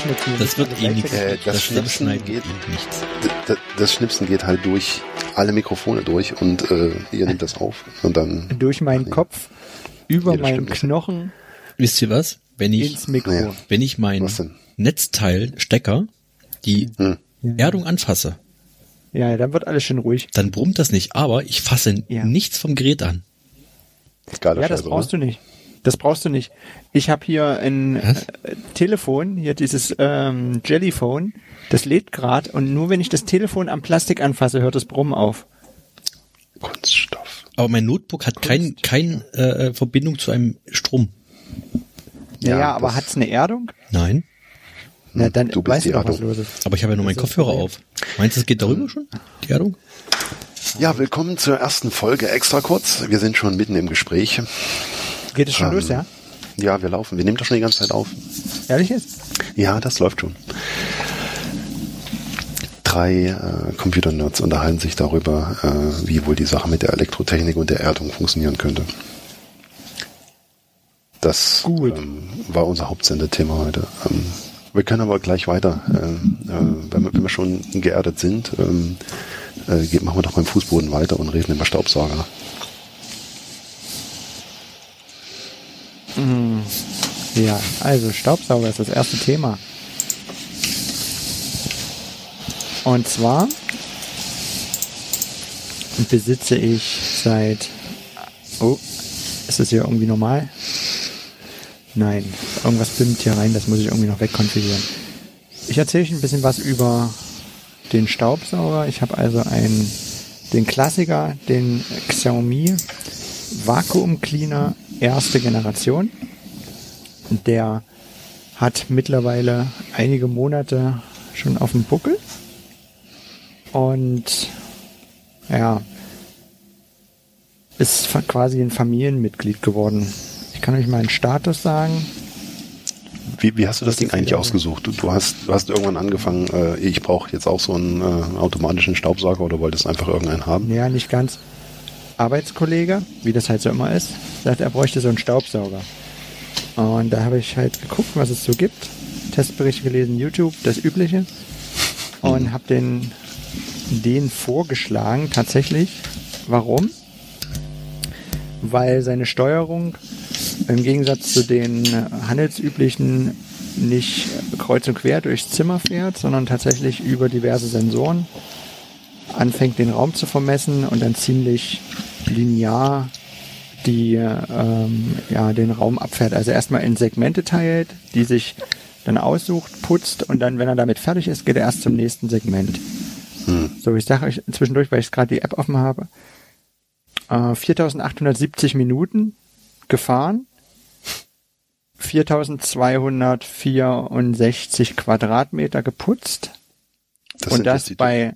wegschnipsen. Das wird eh nichts. Das Schnipsen geht halt durch alle Mikrofone durch und ihr nehmt das auf und dann durch meinen Kopf, über meinen Knochen. Wisst ihr was? Wenn ich mein Netzteil-Stecker die Erdung anfasse, ja, dann wird alles schön ruhig. Dann brummt das nicht, aber ich fasse nichts vom Gerät an. Das brauchst du nicht. Das brauchst du nicht. Ich habe hier ein Telefon, hier dieses Jellyphone, das lädt gerade und nur wenn ich das Telefon am Plastik anfasse, hört das Brummen auf. Kunststoff. Aber mein Notebook hat keine Verbindung zu einem Strom. Ja, aber hat's eine Erdung? Nein. Na, dann weißt du doch, was los ist. Aber ich habe ja nur meinen Kopfhörer auf. Meinst du, es geht darüber schon, die Erdung? Ja, willkommen zur ersten Folge Extra kurz. Wir sind schon mitten im Gespräch. Geht es schon los, ja? Ja, wir laufen. Wir nehmen doch schon die ganze Zeit auf. Ehrlich jetzt? Ja, das läuft schon. 3 Computernerds unterhalten sich darüber, wie wohl die Sache mit der Elektrotechnik und der Erdung funktionieren könnte. Das war unser Hauptsenderthema heute. Wir können aber gleich weiter. Wenn wir schon geerdet sind, machen wir doch beim Fußboden weiter und reden über Staubsauger. Ja, also Staubsauger ist das erste Thema. Und zwar besitze ich seit... Oh, ist das hier irgendwie normal? Nein, irgendwas pimmt hier rein, das muss ich irgendwie noch wegkonfigurieren. Ich erzähle euch ein bisschen was über den Staubsauger. Ich habe also den Klassiker, den Xiaomi Vacuum Cleaner erste Generation. Der hat mittlerweile einige Monate schon auf dem Buckel. Und ja, ist quasi ein Familienmitglied geworden. Ich kann euch mal einen Status sagen. Wie hast du das Ding eigentlich ausgesucht? Du hast irgendwann angefangen, ich brauche jetzt auch so einen automatischen Staubsauger oder wolltest einfach irgendeinen haben? Ja, nicht ganz. Arbeitskollege, wie das halt so immer ist, sagt, er bräuchte so einen Staubsauger. Und da habe ich halt geguckt, was es so gibt. Testberichte gelesen, YouTube, das Übliche. Und habe den vorgeschlagen, tatsächlich. Warum? Weil seine Steuerung im Gegensatz zu den handelsüblichen nicht kreuz und quer durchs Zimmer fährt, sondern tatsächlich über diverse Sensoren anfängt, den Raum zu vermessen und dann ziemlich linear den Raum abfährt. Also erstmal in Segmente teilt, die sich dann aussucht, putzt und dann, wenn er damit fertig ist, geht er erst zum nächsten Segment. So, ich sage euch zwischendurch, weil ich gerade die App offen habe, 4.870 Minuten gefahren, 4.264 Quadratmeter geputzt und das bei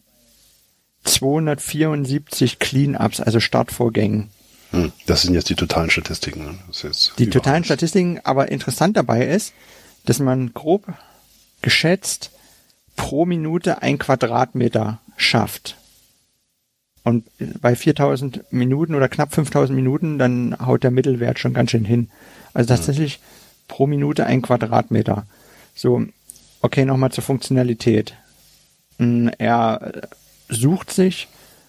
274 Clean-Ups, also Startvorgängen. Das sind jetzt die totalen Statistiken. Ne? Das ist die totalen Statistiken, aber interessant dabei ist, dass man grob geschätzt pro Minute 1 Quadratmeter schafft. Und bei 4.000 Minuten oder knapp 5.000 Minuten, dann haut der Mittelwert schon ganz schön hin. Also tatsächlich pro Minute 1 Quadratmeter. So, okay, nochmal zur Funktionalität. Er sucht sich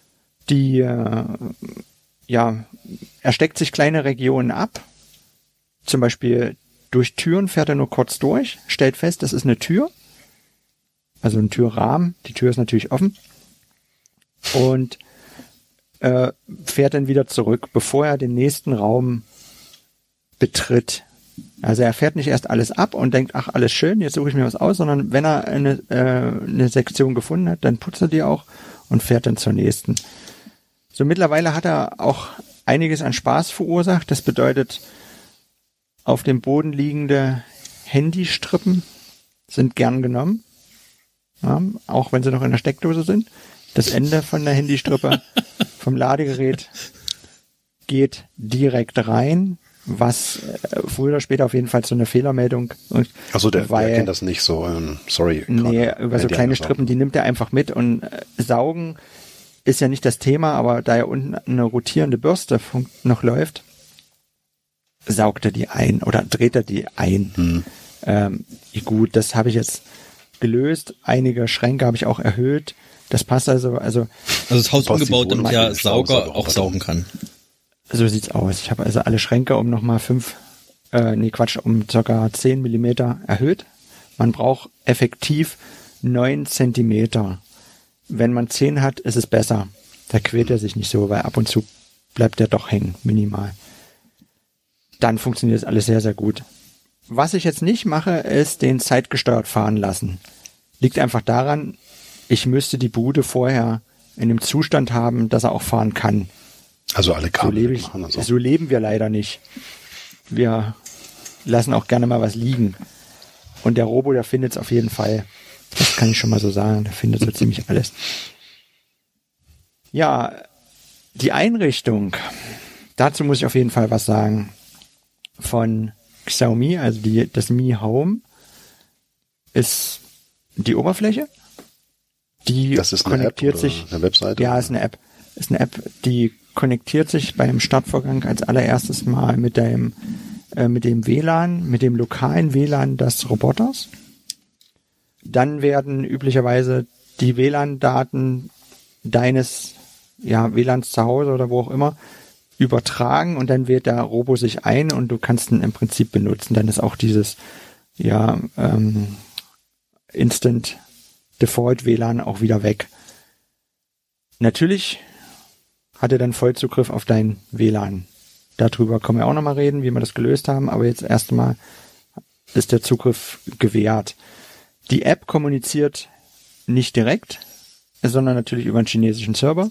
er steckt sich kleine Regionen ab. Zum Beispiel durch Türen fährt er nur kurz durch, stellt fest, das ist eine Tür. Also ein Türrahmen. Die Tür ist natürlich offen. Und fährt dann wieder zurück, bevor er den nächsten Raum betritt. Also er fährt nicht erst alles ab und denkt, ach, alles schön, jetzt suche ich mir was aus, sondern wenn er eine Sektion gefunden hat, dann putzt er die auch und fährt dann zur nächsten. So, mittlerweile hat er auch einiges an Spaß verursacht. Das bedeutet, auf dem Boden liegende Handystrippen sind gern genommen. Ja, auch wenn sie noch in der Steckdose sind. Das Ende von der Handystrippe vom Ladegerät geht direkt rein, was früher oder später auf jeden Fall zu einer Fehlermeldung. Achso, der kennt das nicht so, sorry. Nee, über so kleine Strippen, die nimmt er einfach mit und saugen ist ja nicht das Thema, aber da ja unten eine rotierende Bürste noch läuft, saugt er die ein oder dreht er die ein. Gut, das habe ich jetzt gelöst. Einige Schränke habe ich auch erhöht. Das passt also das Haus umgebaut, damit der Sauger auch saugen kann. So sieht's aus. Ich habe also alle Schränke um nochmal um ca. 10 Millimeter erhöht. Man braucht effektiv 9 Zentimeter. Wenn man 10 hat, ist es besser. Da quält er sich nicht so, weil ab und zu bleibt er doch hängen, minimal. Dann funktioniert das alles sehr, sehr gut. Was ich jetzt nicht mache, ist den zeitgesteuert fahren lassen. Liegt einfach daran, ich müsste die Bude vorher in dem Zustand haben, dass er auch fahren kann. Also alle Kabel machen. So leben wir leider nicht. Wir lassen auch gerne mal was liegen. Und der Robo, der findet es auf jeden Fall. Das kann ich schon mal so sagen. Der findet so ziemlich alles. Ja, die Einrichtung. Dazu muss ich auf jeden Fall was sagen. Von Xiaomi, also das Mi Home, ist die Oberfläche. Das ist eine App oder eine Webseite? Ja, ist eine App. Ist eine App, die konnektiert sich beim Startvorgang als allererstes mal mit dem WLAN, mit dem lokalen WLAN des Roboters. Dann werden üblicherweise die WLAN-Daten deines WLANs zu Hause oder wo auch immer übertragen und dann wählt der Robo sich ein und du kannst ihn im Prinzip benutzen. Dann ist auch dieses Instant Default WLAN auch wieder weg. Natürlich hat er dann Vollzugriff auf dein WLAN. Darüber können wir auch nochmal reden, wie wir das gelöst haben, aber jetzt erstmal ist der Zugriff gewährt. Die App kommuniziert nicht direkt, sondern natürlich über einen chinesischen Server.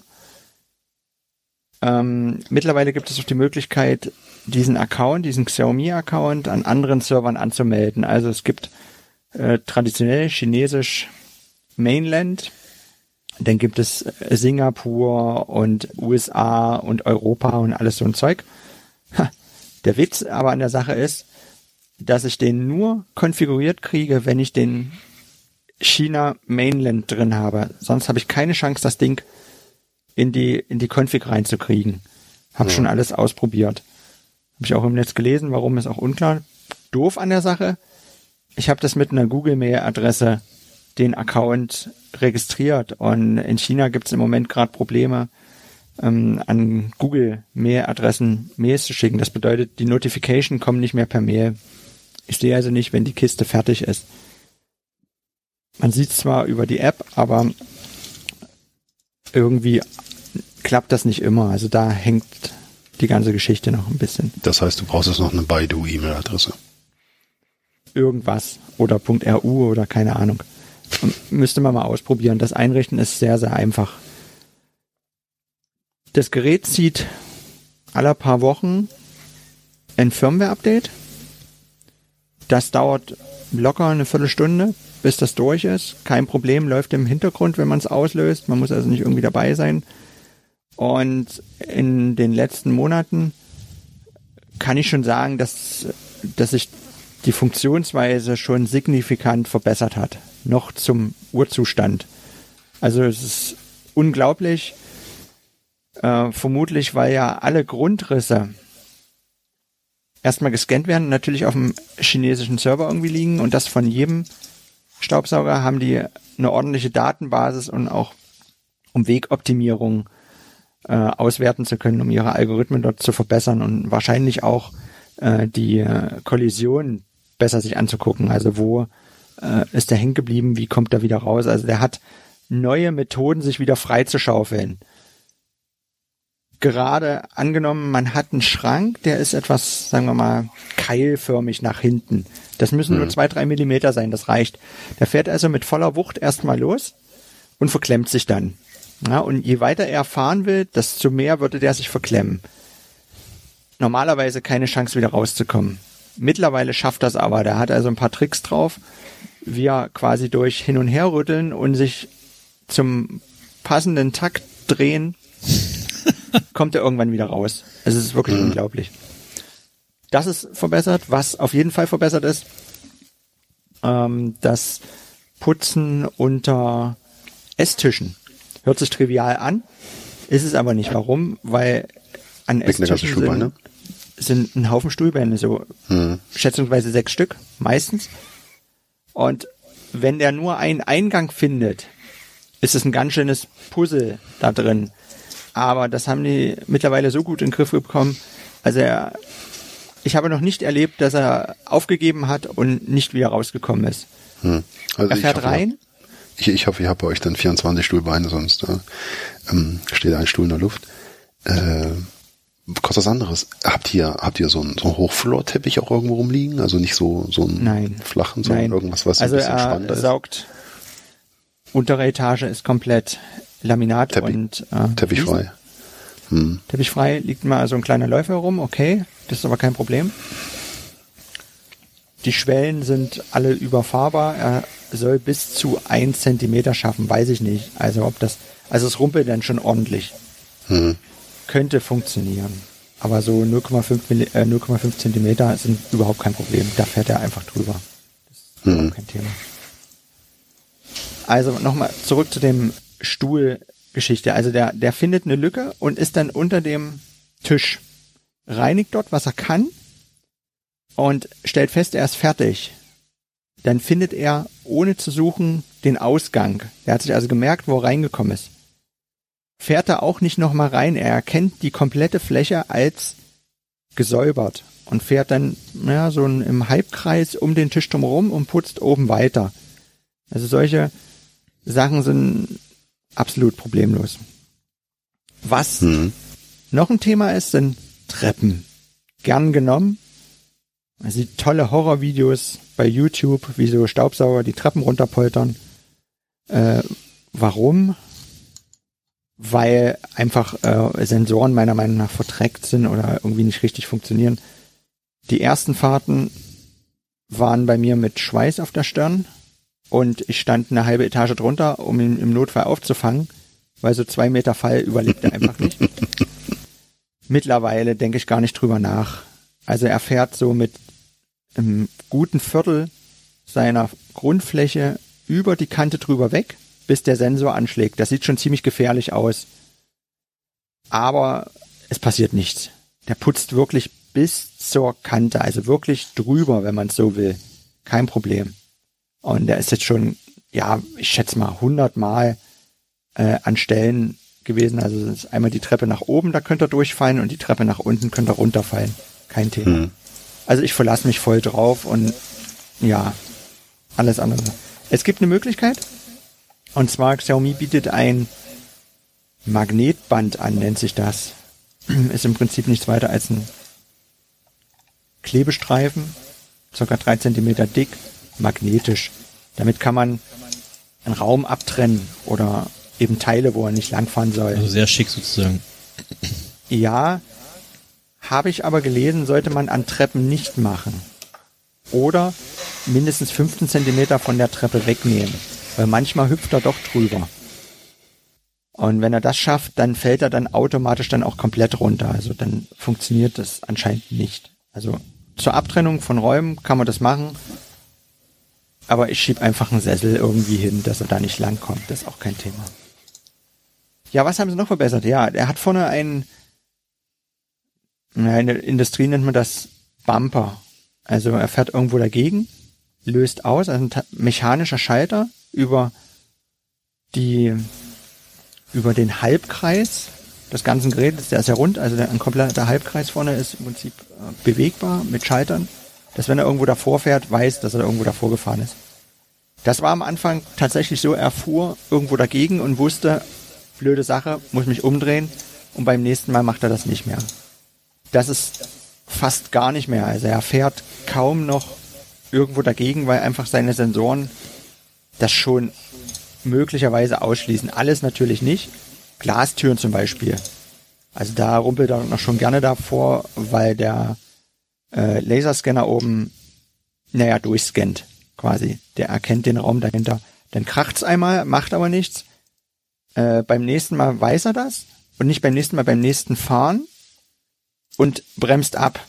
Mittlerweile gibt es auch die Möglichkeit, diesen Xiaomi-Account an anderen Servern anzumelden. Also es gibt traditionell chinesisch Mainland, dann gibt es Singapur und USA und Europa und alles so ein Zeug. Der Witz aber an der Sache ist, dass ich den nur konfiguriert kriege, wenn ich den China Mainland drin habe. Sonst habe ich keine Chance, das Ding in die Config reinzukriegen. Hab schon alles ausprobiert. Habe ich auch im Netz gelesen, warum ist auch unklar. Doof an der Sache. Ich habe das mit einer Google-Mail-Adresse den Account registriert und in China gibt es im Moment gerade Probleme, an Google-Mail-Adressen Mails zu schicken. Das bedeutet, die Notification kommen nicht mehr per Mail. Ich sehe also nicht, wenn die Kiste fertig ist. Man sieht es zwar über die App, aber irgendwie klappt das nicht immer. Also da hängt die ganze Geschichte noch ein bisschen. Das heißt, du brauchst jetzt noch eine Baidu-E-Mail-Adresse. Irgendwas oder .ru oder keine Ahnung. Müsste man mal ausprobieren. Das Einrichten ist sehr, sehr einfach. Das Gerät zieht alle paar Wochen ein Firmware-Update. Das dauert locker eine Viertelstunde, bis das durch ist. Kein Problem, läuft im Hintergrund, wenn man es auslöst. Man muss also nicht irgendwie dabei sein. Und in den letzten Monaten kann ich schon sagen, dass sich die Funktionsweise schon signifikant verbessert hat. Noch zum Urzustand. Also es ist unglaublich. Vermutlich, weil ja alle Grundrisse erstmal gescannt werden, natürlich auf dem chinesischen Server irgendwie liegen und das von jedem Staubsauger haben die eine ordentliche Datenbasis und auch um Wegoptimierung auswerten zu können, um ihre Algorithmen dort zu verbessern und wahrscheinlich auch die Kollision besser sich anzugucken. Also wo ist der hängen geblieben, wie kommt er wieder raus? Also der hat neue Methoden, sich wieder freizuschaufeln. Gerade angenommen, man hat einen Schrank, der ist etwas, sagen wir mal, keilförmig nach hinten. Das müssen nur 2-3 Millimeter sein, das reicht. Der fährt also mit voller Wucht erstmal los und verklemmt sich dann. Ja, und je weiter er fahren will, desto mehr würde der sich verklemmen. Normalerweise keine Chance, wieder rauszukommen. Mittlerweile schafft das aber. Der hat also ein paar Tricks drauf, wie er quasi durch Hin- und Herrütteln und sich zum passenden Takt drehen kommt er irgendwann wieder raus. Es ist wirklich unglaublich. Das ist verbessert. Was auf jeden Fall verbessert ist, das Putzen unter Esstischen. Hört sich trivial an, ist es aber nicht. Warum? Weil an Esstischen sind... sind ein Haufen Stuhlbeine, so schätzungsweise 6 Stück, meistens. Und wenn der nur einen Eingang findet, ist es ein ganz schönes Puzzle da drin. Aber das haben die mittlerweile so gut in den Griff bekommen. Also ich habe noch nicht erlebt, dass er aufgegeben hat und nicht wieder rausgekommen ist. Also er fährt rein. Ich hoffe, ihr habt bei euch dann 24 Stuhlbeine, sonst steht ein Stuhl in der Luft. Kurz was anderes. Habt ihr so einen Hochflorteppich auch irgendwo rumliegen? Also nicht so einen flachen, sondern irgendwas, was also ein bisschen spannender ist? Saugt. Untere Etage ist komplett Laminat und teppichfrei. Teppichfrei, liegt mal so ein kleiner Läufer rum, okay, das ist aber kein Problem. Die Schwellen sind alle überfahrbar. Er soll bis zu 1 Zentimeter schaffen, weiß ich nicht. Also es rumpelt dann schon ordentlich. Könnte funktionieren. Aber so 0,5 Zentimeter sind überhaupt kein Problem. Da fährt er einfach drüber. Das ist überhaupt kein Thema. Also nochmal zurück zu dem Stuhlgeschichte. Also der findet eine Lücke und ist dann unter dem Tisch. Reinigt dort, was er kann und stellt fest, er ist fertig. Dann findet er, ohne zu suchen, den Ausgang. Er hat sich also gemerkt, wo er reingekommen ist. Fährt er auch nicht nochmal rein. Er erkennt die komplette Fläche als gesäubert und fährt dann so im Halbkreis um den Tisch drumherum und putzt oben weiter. Also solche Sachen sind absolut problemlos. Was noch ein Thema ist, sind Treppen. Gern genommen. Man sieht tolle Horrorvideos bei YouTube, wie so Staubsauger die Treppen runterpoltern. Warum? Weil einfach Sensoren meiner Meinung nach verdreckt sind oder irgendwie nicht richtig funktionieren. Die ersten Fahrten waren bei mir mit Schweiß auf der Stirn und ich stand eine halbe Etage drunter, um ihn im Notfall aufzufangen, weil so 2 Meter Fall überlebt er einfach nicht. Mittlerweile denke ich gar nicht drüber nach. Also er fährt so mit einem guten Viertel seiner Grundfläche über die Kante drüber weg, bis der Sensor anschlägt. Das sieht schon ziemlich gefährlich aus. Aber es passiert nichts. Der putzt wirklich bis zur Kante, also wirklich drüber, wenn man es so will. Kein Problem. Und der ist jetzt schon, ich schätze mal 100 Mal an Stellen gewesen. Also das ist einmal die Treppe nach oben, da könnt ihr durchfallen und die Treppe nach unten könnt ihr runterfallen. Kein Thema. Also ich verlasse mich voll drauf und alles andere. Es gibt eine Möglichkeit, und zwar Xiaomi bietet ein Magnetband an, nennt sich das. Ist im Prinzip nichts weiter als ein Klebestreifen, ca. 3 Zentimeter dick, magnetisch. Damit kann man einen Raum abtrennen oder eben Teile, wo er nicht langfahren soll. Also sehr schick sozusagen. Ja, habe ich aber gelesen, sollte man an Treppen nicht machen. Oder mindestens 15 Zentimeter von der Treppe wegnehmen. Weil manchmal hüpft er doch drüber. Und wenn er das schafft, dann fällt er dann automatisch dann auch komplett runter. Also dann funktioniert das anscheinend nicht. Also zur Abtrennung von Räumen kann man das machen. Aber ich schieb einfach einen Sessel irgendwie hin, dass er da nicht langkommt. Das ist auch kein Thema. Ja, was haben sie noch verbessert? Ja, er hat vorne in der Industrie nennt man das Bumper. Also er fährt irgendwo dagegen, löst aus, also ein mechanischer Schalter über den Halbkreis des ganzen Gerätes. Der ist ja rund, also ein kompletter Halbkreis vorne ist im Prinzip bewegbar mit Schaltern, dass wenn er irgendwo davor fährt, weiß, dass er irgendwo davor gefahren ist. Das war am Anfang tatsächlich so, er fuhr irgendwo dagegen und wusste, blöde Sache, muss mich umdrehen und beim nächsten Mal macht er das nicht mehr. Das ist fast gar nicht mehr. Also er fährt kaum noch irgendwo dagegen, weil einfach seine Sensoren das schon möglicherweise ausschließen. Alles natürlich nicht. Glastüren zum Beispiel. Also da rumpelt er noch schon gerne davor, weil der Laserscanner oben, durchscannt quasi. Der erkennt den Raum dahinter. Dann kracht's einmal, macht aber nichts. Beim nächsten Mal weiß er das. Und nicht beim nächsten Mal, beim nächsten Fahren. Und bremst ab,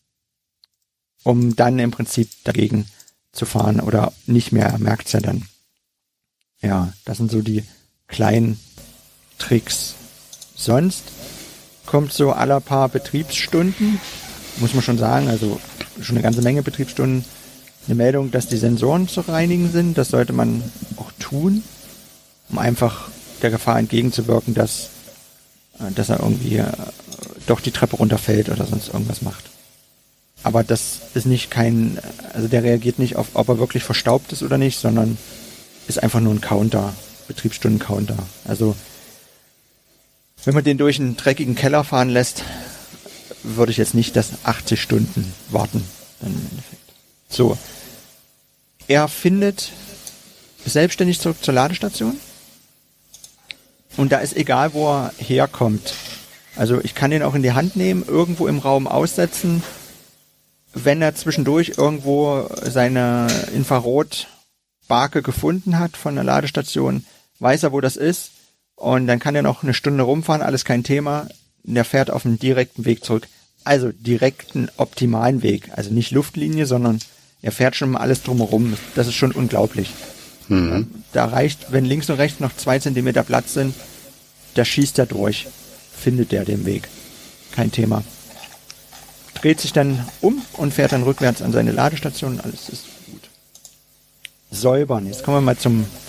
um dann im Prinzip dagegen zu fahren oder nicht mehr, er merkt's ja dann. Ja, das sind so die kleinen Tricks. Sonst kommt so alle paar Betriebsstunden muss man schon sagen, also schon eine ganze Menge Betriebsstunden, eine Meldung, dass die Sensoren zu reinigen sind. Das sollte man auch tun, um einfach der Gefahr entgegenzuwirken, dass er irgendwie doch die Treppe runterfällt oder sonst irgendwas macht. Aber das ist also der reagiert nicht auf, ob er wirklich verstaubt ist oder nicht, sondern ist einfach nur ein Counter, Betriebsstunden-Counter. Also wenn man den durch einen dreckigen Keller fahren lässt, würde ich jetzt nicht das 80 Stunden warten. Dann im Endeffekt. So. Er findet selbstständig zurück zur Ladestation. Und da ist egal, wo er herkommt. Also ich kann den auch in die Hand nehmen, irgendwo im Raum aussetzen. Wenn er zwischendurch irgendwo seine Infrarotbarke gefunden hat von der Ladestation, weiß er, wo das ist. Und dann kann er noch eine Stunde rumfahren, alles kein Thema. Und er fährt auf einem direkten Weg zurück. Also direkten, optimalen Weg. Also nicht Luftlinie, sondern er fährt schon mal alles drumherum. Das ist schon unglaublich. Mhm. Da reicht, wenn links und rechts noch 2 Zentimeter Platz sind, da schießt er durch. Findet er den Weg. Kein Thema. Dreht sich dann um und fährt dann rückwärts an seine Ladestation. Alles ist gut. Säubern. Jetzt kommen wir mal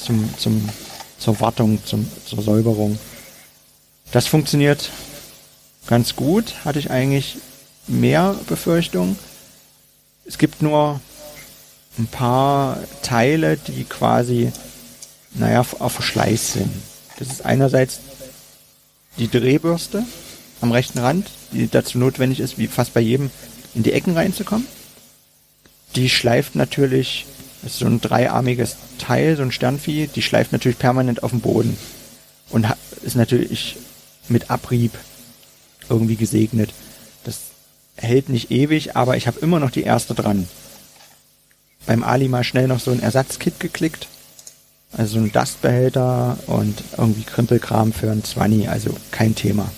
zur Wartung, zur Säuberung. Das funktioniert ganz gut. Hatte ich eigentlich mehr Befürchtungen. Es gibt nur ein paar Teile, die quasi, auf Verschleiß sind. Das ist einerseits die Drehbürste am rechten Rand, die dazu notwendig ist, wie fast bei jedem, in die Ecken reinzukommen. Die schleift natürlich, das ist so ein dreiarmiges Teil, so ein Sternvieh, die schleift natürlich permanent auf dem Boden und ist natürlich mit Abrieb irgendwie gesegnet. Das hält nicht ewig, aber ich habe immer noch die erste dran. Beim Ali mal schnell noch so ein Ersatzkit geklickt, also so ein Dustbehälter und irgendwie Krümpelkram für ein 20, also kein Thema.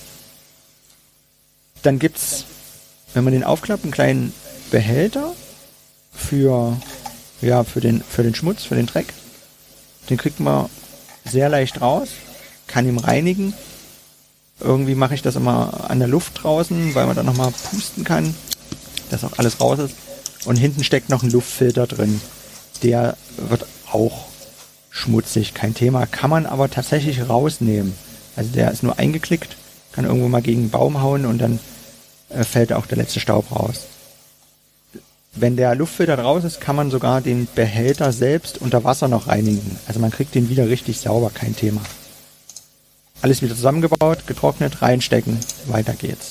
Dann gibt's, wenn man den aufklappt, einen kleinen Behälter für den Schmutz, für den Dreck. Den kriegt man sehr leicht raus, kann ihn reinigen. Irgendwie mache ich das immer an der Luft draußen, weil man dann nochmal pusten kann, dass auch alles raus ist. Und hinten steckt noch ein Luftfilter drin. Der wird auch schmutzig, kein Thema. Kann man aber tatsächlich rausnehmen. Also der ist nur eingeklickt, kann irgendwo mal gegen einen Baum hauen und dann fällt auch der letzte Staub raus. Wenn der Luftfilter raus ist, kann man sogar den Behälter selbst unter Wasser noch reinigen. Also man kriegt den wieder richtig sauber, kein Thema. Alles wieder zusammengebaut, getrocknet, reinstecken, weiter geht's.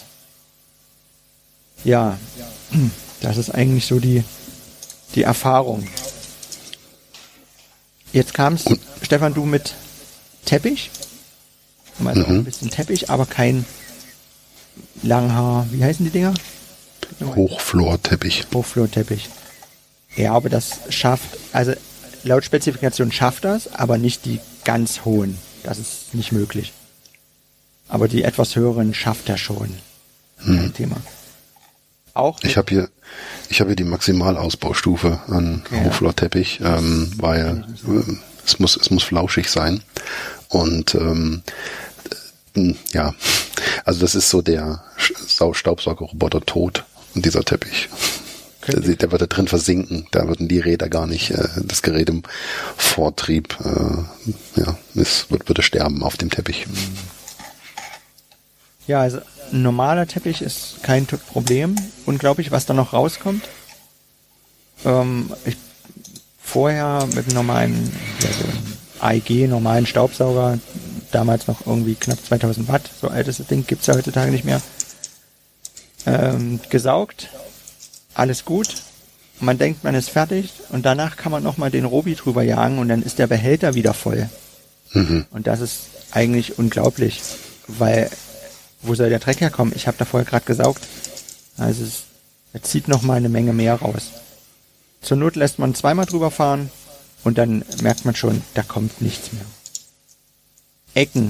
Ja, das ist eigentlich so die Erfahrung. Jetzt kam's, Stefan, du mit Teppich. Also auch ein bisschen Teppich, aber kein Langhaar, wie heißen die Dinger? Hochflorteppich. Hochflorteppich. Ja, aber das schafft, also laut Spezifikation schafft das, aber nicht die ganz hohen. Das ist nicht möglich. Aber die etwas höheren schafft er schon. Kein Thema. Auch ich habe hier die Maximalausbaustufe an Hochflorteppich, weil es muss flauschig sein. Und also das ist so der Staubsaugerroboter tot, dieser Teppich. Der wird da drin versinken, da würden die Räder gar nicht, das Gerät im Vortrieb, würde sterben auf dem Teppich. Ja, also ein normaler Teppich ist kein Problem. Unglaublich, was da noch rauskommt. Vorher mit einem normalen, AEG, normalen Staubsauger, damals noch irgendwie knapp 2000 Watt, so altes Ding, gibt's ja heutzutage nicht mehr, gesaugt, alles gut, man denkt, man ist fertig und danach kann man nochmal den Robi drüber jagen und dann ist der Behälter wieder voll. Und das ist eigentlich unglaublich, weil wo soll der Dreck herkommen? Ich habe da vorher gerade gesaugt. Also er zieht nochmal eine Menge mehr raus. Zur Not lässt man zweimal drüber fahren und dann merkt man schon, da kommt nichts mehr. Ecken.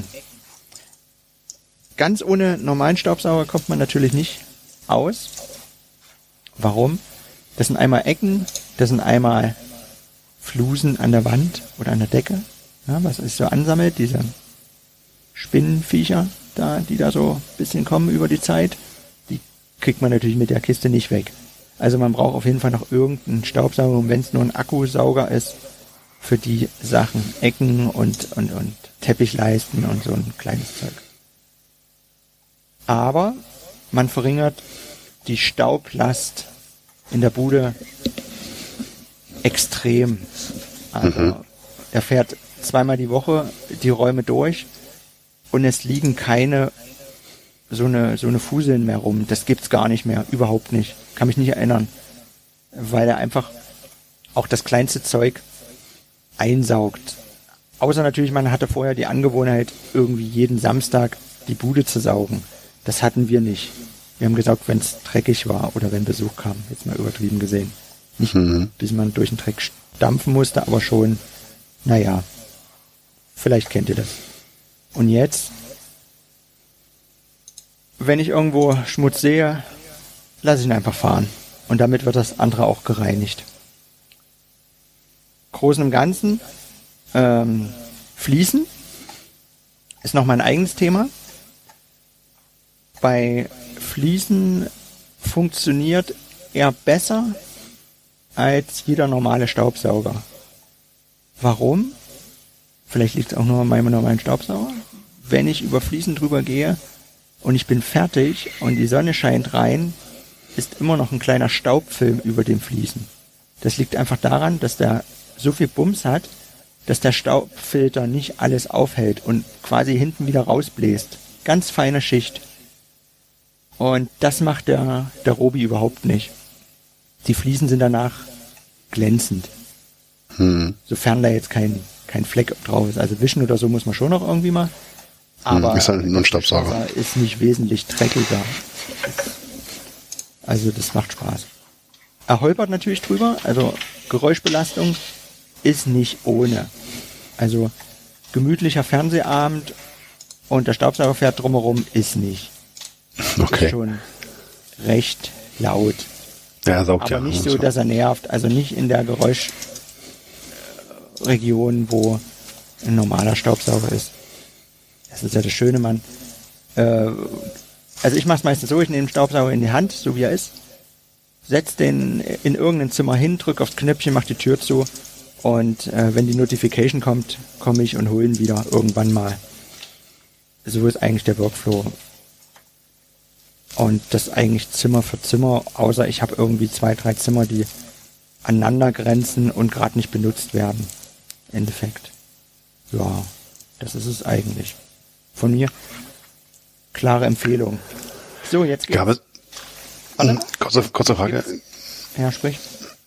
Ganz ohne normalen Staubsauger kommt man natürlich nicht aus. Warum? Das sind einmal Ecken, das sind einmal Flusen an der Wand oder an der Decke, ja, was sich so ansammelt, diese Spinnenviecher, die da so ein bisschen kommen über die Zeit, die kriegt man natürlich mit der Kiste nicht weg. Also man braucht auf jeden Fall noch irgendeinen Staubsauger, und wenn es nur ein Akkusauger ist, für die Sachen, Ecken und Teppichleisten und so ein kleines Zeug. Aber man verringert die Staublast in der Bude extrem. Also er fährt 2-mal die Woche die Räume durch und es liegen keine so eine Fuseln mehr rum. Das gibt's gar nicht mehr, überhaupt nicht. Kann mich nicht erinnern, weil er einfach auch das kleinste Zeug einsaugt. Außer natürlich, man hatte vorher die Angewohnheit, irgendwie jeden Samstag die Bude zu saugen. Das hatten wir nicht. Wir haben gesaugt, wenn es dreckig war oder wenn Besuch kam. Jetzt mal übertrieben gesehen. Nicht bis man durch den Dreck stampfen musste, aber schon, naja, vielleicht kennt ihr das. Und jetzt, wenn ich irgendwo Schmutz sehe, lasse ich ihn einfach fahren. Und damit wird das andere auch gereinigt. Großen und Ganzen, Fliesen ist noch mein eigenes Thema. Bei Fliesen funktioniert er besser als jeder normale Staubsauger. Warum? Vielleicht liegt es auch nur an meinem normalen Staubsauger. Wenn ich über Fliesen drüber gehe und ich bin fertig und die Sonne scheint rein, ist immer noch ein kleiner Staubfilm über den Fliesen. Das liegt einfach daran, dass der so viel Bums hat, dass der Staubfilter nicht alles aufhält und quasi hinten wieder rausbläst. Ganz feine Schicht. Und das macht der Robi überhaupt nicht. Die Fliesen sind danach glänzend. Sofern da jetzt kein Fleck drauf ist. Also wischen oder so muss man schon noch irgendwie mal. Aber ist halt nur ein Staubsauger. Ist nicht wesentlich dreckiger. Also das macht Spaß. Er holpert natürlich drüber. Also Geräuschbelastung ist nicht ohne. Also gemütlicher Fernsehabend und der Staubsauger fährt drumherum ist nicht. Okay. Ist schon recht laut. Ja, er saugt aber nicht so, dass er nervt. Also nicht in der Geräuschregion, wo ein normaler Staubsauger ist. Das ist ja das Schöne, man. Also ich mache es meistens so, ich nehme den Staubsauger in die Hand, so wie er ist, setz den in irgendein Zimmer hin, drück aufs Knöpfchen, mach die Tür zu und wenn die Notification kommt, komme ich und hole ihn wieder irgendwann mal. So ist eigentlich der Workflow. Und das eigentlich Zimmer für Zimmer, außer ich habe irgendwie 2, 3 Zimmer, die aneinander grenzen und gerade nicht benutzt werden. Endeffekt. Ja, das ist es eigentlich. Von mir klare Empfehlung. So, jetzt geht's. Gab es, kurze Frage. Ja, sprich.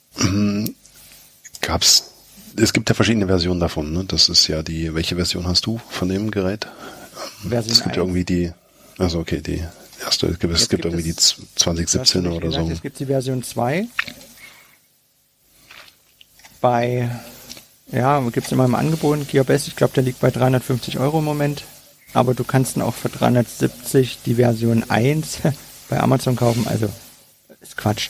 Es gibt ja verschiedene Versionen davon, ne? Das ist ja welche Version hast du von dem Gerät? Version es gibt 1. Ja irgendwie die erste, es gibt irgendwie die 2017 oder gesagt, so. Es gibt die Version 2. Gibt es immer im Angebot, Gearbest, ich glaube, der liegt bei 350 € im Moment. Aber du kannst ihn auch für 370 die Version 1 bei Amazon kaufen. Also, ist Quatsch.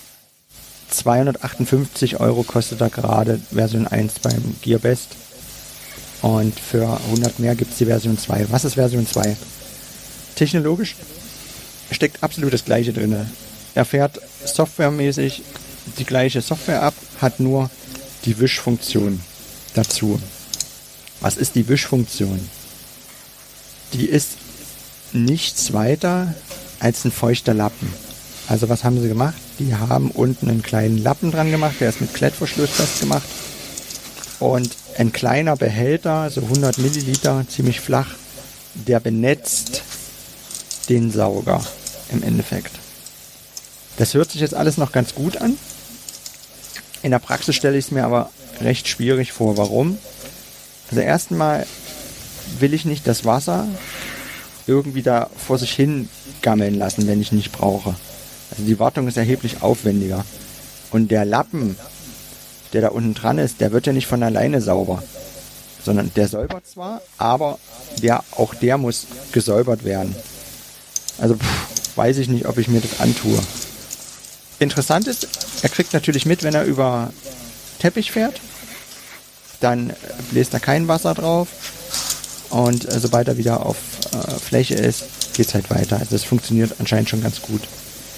258 € kostet da gerade Version 1 beim Gearbest. Und für 100 mehr gibt es die Version 2. Was ist Version 2? Technologisch steckt absolut das Gleiche drin. Er fährt softwaremäßig die gleiche Software ab, hat nur die Wischfunktion dazu. Was ist die Wischfunktion? Die ist nichts weiter als ein feuchter Lappen. Also was haben sie gemacht? Die haben unten einen kleinen Lappen dran gemacht, der ist mit Klettverschluss festgemacht. Und ein kleiner Behälter, so 100 Milliliter, ziemlich flach, der benetzt den Sauger im Endeffekt. Das hört sich jetzt alles noch ganz gut an. In der Praxis stelle ich es mir aber recht schwierig vor. Warum? Also erstmal will ich nicht das Wasser irgendwie da vor sich hin gammeln lassen, wenn ich nicht brauche. Also die Wartung ist erheblich aufwendiger. Und der Lappen, der da unten dran ist, der wird ja nicht von alleine sauber. Sondern der säubert zwar, aber auch der muss gesäubert werden. Also weiß ich nicht, ob ich mir das antue. Interessant ist, er kriegt natürlich mit, wenn er über Teppich fährt. Dann bläst er kein Wasser drauf. Und sobald er wieder auf Fläche ist, geht es halt weiter. Also das funktioniert anscheinend schon ganz gut.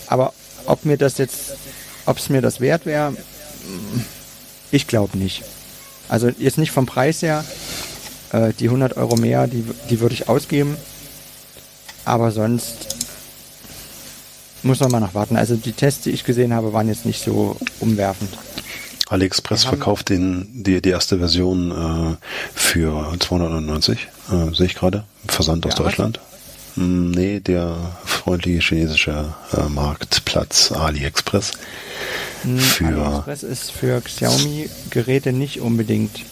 Aber ob es mir das wert wäre, ich glaube nicht. Also jetzt nicht vom Preis her, die 100 Euro mehr, die würde ich ausgeben. Aber sonst muss man mal noch warten. Also die Tests, die ich gesehen habe, waren jetzt nicht so umwerfend. AliExpress verkauft die erste Version für 299, sehe ich gerade. Versand aus Deutschland. Nee, der freundliche chinesische Marktplatz AliExpress. AliExpress ist für Xiaomi-Geräte nicht unbedingt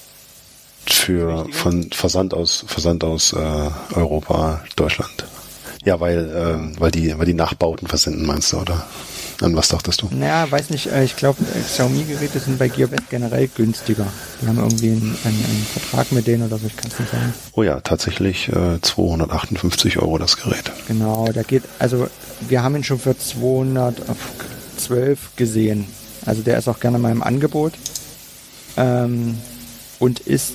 von Versand aus Europa, Deutschland. Ja, weil die Nachbauten versenden, meinst du, oder? An was dachtest du? Naja, weiß nicht. Ich glaube, Xiaomi-Geräte sind bei Gearbest generell günstiger. Die haben irgendwie einen Vertrag mit denen oder so, ich kann es nicht sagen. Oh ja, tatsächlich 258 Euro das Gerät. Genau, wir haben ihn schon für 212 gesehen. Also der ist auch gerne mal im Angebot. Und ist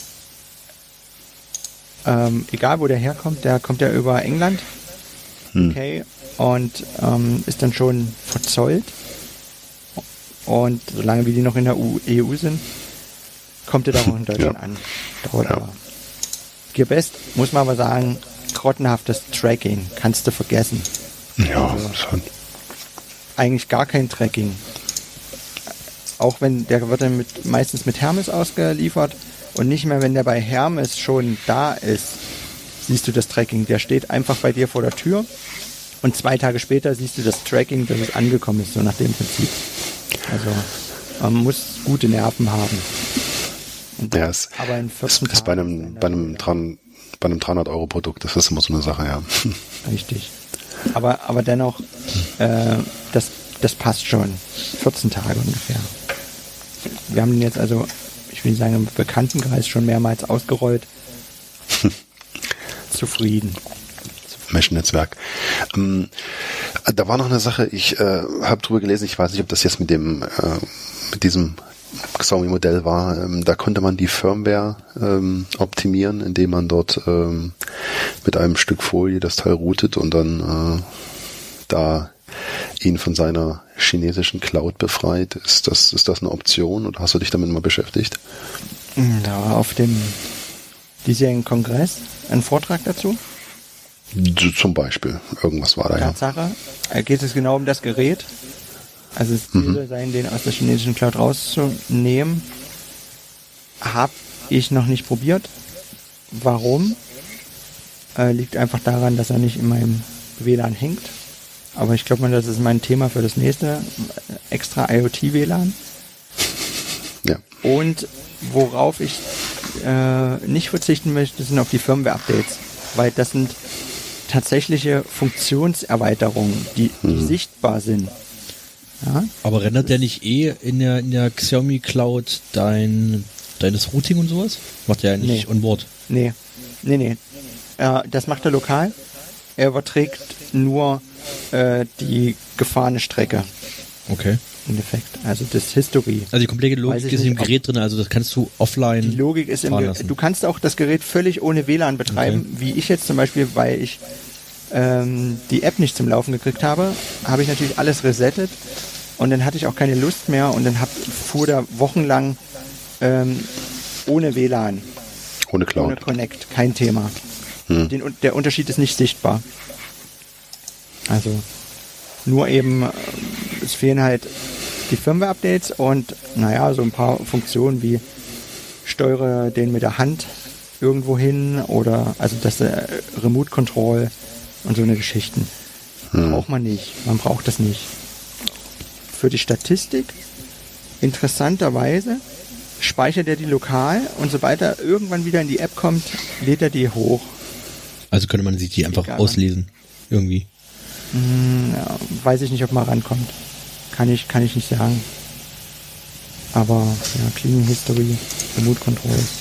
egal wo der kommt ja über England, UK, und ist dann schon verzollt. Und solange wie die noch in der EU sind, kommt der da auch in Deutschland an. Dauert aber. Gearbest, muss man aber sagen, grottenhaftes Tracking, kannst du vergessen. Ja, also, schon. Eigentlich gar kein Tracking. Auch wenn, der wird dann meistens mit Hermes ausgeliefert. Und nicht mehr, wenn der bei Hermes schon da ist, siehst du das Tracking. Der steht einfach bei dir vor der Tür und 2 Tage später siehst du das Tracking, dass es angekommen ist, so nach dem Prinzip. Also man muss gute Nerven haben. Ja, aber in 14 ist bei einem 300 Euro Produkt, das ist immer so eine Sache, ja. Richtig. Aber dennoch, das passt schon. 14 Tage ungefähr. Wir haben den jetzt also, ich will nicht sagen, im Bekanntenkreis schon mehrmals ausgerollt. Zufrieden. Mesh-Netzwerk. Da war noch eine Sache, ich habe drüber gelesen, ich weiß nicht, ob das jetzt mit diesem Xiaomi-Modell war. Da konnte man die Firmware optimieren, indem man dort mit einem Stück Folie das Teil routet und dann da ihn von seiner chinesischen Cloud befreit. Ist das eine Option oder hast du dich damit mal beschäftigt? Da war auf dem diesjährigen Kongress ein Vortrag dazu. Zum Beispiel. Irgendwas war da, Tatsache. Geht es genau um das Gerät. Also es Ziel sein, den aus der chinesischen Cloud rauszunehmen. Habe ich noch nicht probiert. Warum? Liegt einfach daran, dass er nicht in meinem WLAN hängt. Aber ich glaube mal, das ist mein Thema für das nächste. Extra IoT-WLAN. Ja. Und worauf ich nicht verzichten möchte, sind auf die Firmware-Updates. Weil das sind tatsächliche Funktionserweiterungen, die sichtbar sind. Ja? Aber rendert der nicht in der Xiaomi Cloud deines Routing und sowas? Macht der ja nicht onboard? Nee. Das macht er lokal. Er überträgt nur die gefahrene Strecke. Okay. Im Endeffekt. Also das History. Also die komplette Logik ist im Gerät drin, also das kannst du offline. Die Logik ist im Gerät. Du kannst auch das Gerät völlig ohne WLAN betreiben, wie ich jetzt zum Beispiel, weil ich die App nicht zum Laufen gekriegt habe ich natürlich alles resettet und dann hatte ich auch keine Lust mehr und dann fuhr der wochenlang ohne WLAN. Ohne Cloud. Ohne Connect, kein Thema. Der Unterschied ist nicht sichtbar. Also nur eben, es fehlen halt die Firmware-Updates und so ein paar Funktionen wie steuere den mit der Hand irgendwo hin oder also das Remote Control und so eine Geschichten. Braucht man nicht. Man braucht das nicht. Für die Statistik, interessanterweise, speichert er die lokal und sobald er irgendwann wieder in die App kommt, lädt er die hoch. Also könnte man sich die einfach auslesen. Irgendwie. Ja, weiß ich nicht, ob man rankommt. Kann ich nicht sagen. Aber Cleaning History, Remote Control ist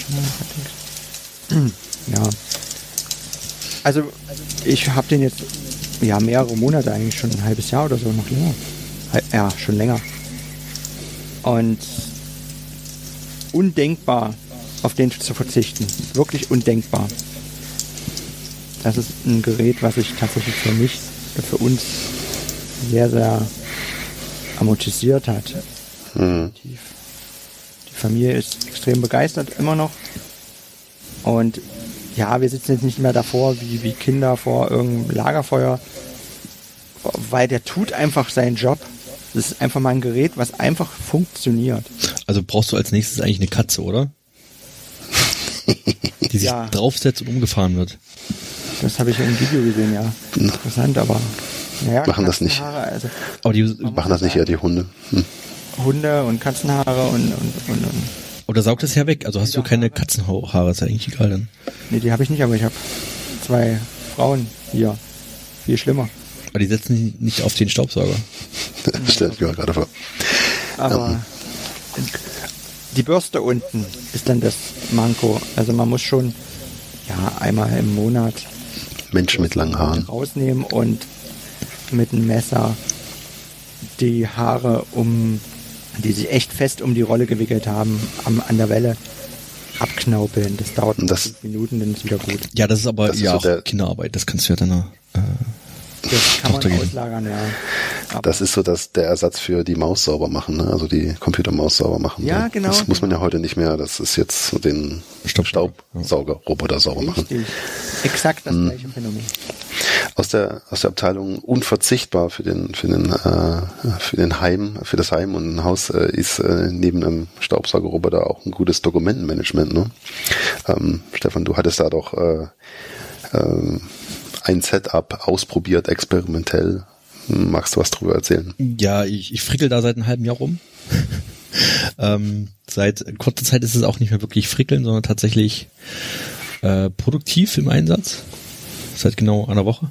ja. Also ich habe den jetzt mehrere Monate, eigentlich schon ein halbes Jahr oder so, noch länger. Ja, schon länger. Und undenkbar, auf den zu verzichten. Wirklich undenkbar. Das ist ein Gerät, was ich tatsächlich für uns sehr, sehr amortisiert hat. Die Familie ist extrem begeistert, immer noch. Und ja, wir sitzen jetzt nicht mehr davor wie Kinder vor irgendeinem Lagerfeuer, weil der tut einfach seinen Job. Das ist einfach mal ein Gerät, was einfach funktioniert. Also brauchst du als nächstes eigentlich eine Katze, oder? Die sich draufsetzt und umgefahren wird. Das habe ich im Video gesehen, ja. Interessant, aber naja, machen das nicht. Also, aber die machen das nicht eher die Hunde. Hunde und Katzenhaare und. Oder saugt das ja weg? Also hast du keine Katzenhaare, ist ja eigentlich egal dann. Nee, die habe ich nicht, aber ich habe 2 Frauen hier. Viel schlimmer. Aber die setzen nicht auf den Staubsauger. Das stelle ich mir gerade vor. Aber die Bürste unten ist dann das Manko. Also man muss schon einmal im Monat Menschen mit langen Haaren rausnehmen und mit einem Messer die Haare die sich echt fest um die Rolle gewickelt haben, an der Welle abknaupeln. Das dauert 5 Minuten, dann ist wieder gut. Ja, das ist aber auch Kinderarbeit. Das kannst du ja dann das kann man auslagern, ja. Aber das ist so der Ersatz für die Maus sauber machen, ne? Also die Computermaus sauber machen. Ja, genau. Das muss man ja heute nicht mehr. Das ist jetzt so den Staubsaugerroboter sauber machen. Richtig. Exakt das gleiche Phänomen. Aus der Abteilung unverzichtbar für das Heim und ein Haus ist neben einem Staubsaugerroboter auch ein gutes Dokumentenmanagement, ne? Stefan, du hattest da doch ein Setup ausprobiert, experimentell. Magst du was drüber erzählen? Ja, ich frickel da seit einem halben Jahr rum. Seit kurzer Zeit ist es auch nicht mehr wirklich frickeln, sondern tatsächlich produktiv im Einsatz. Seit genau einer Woche.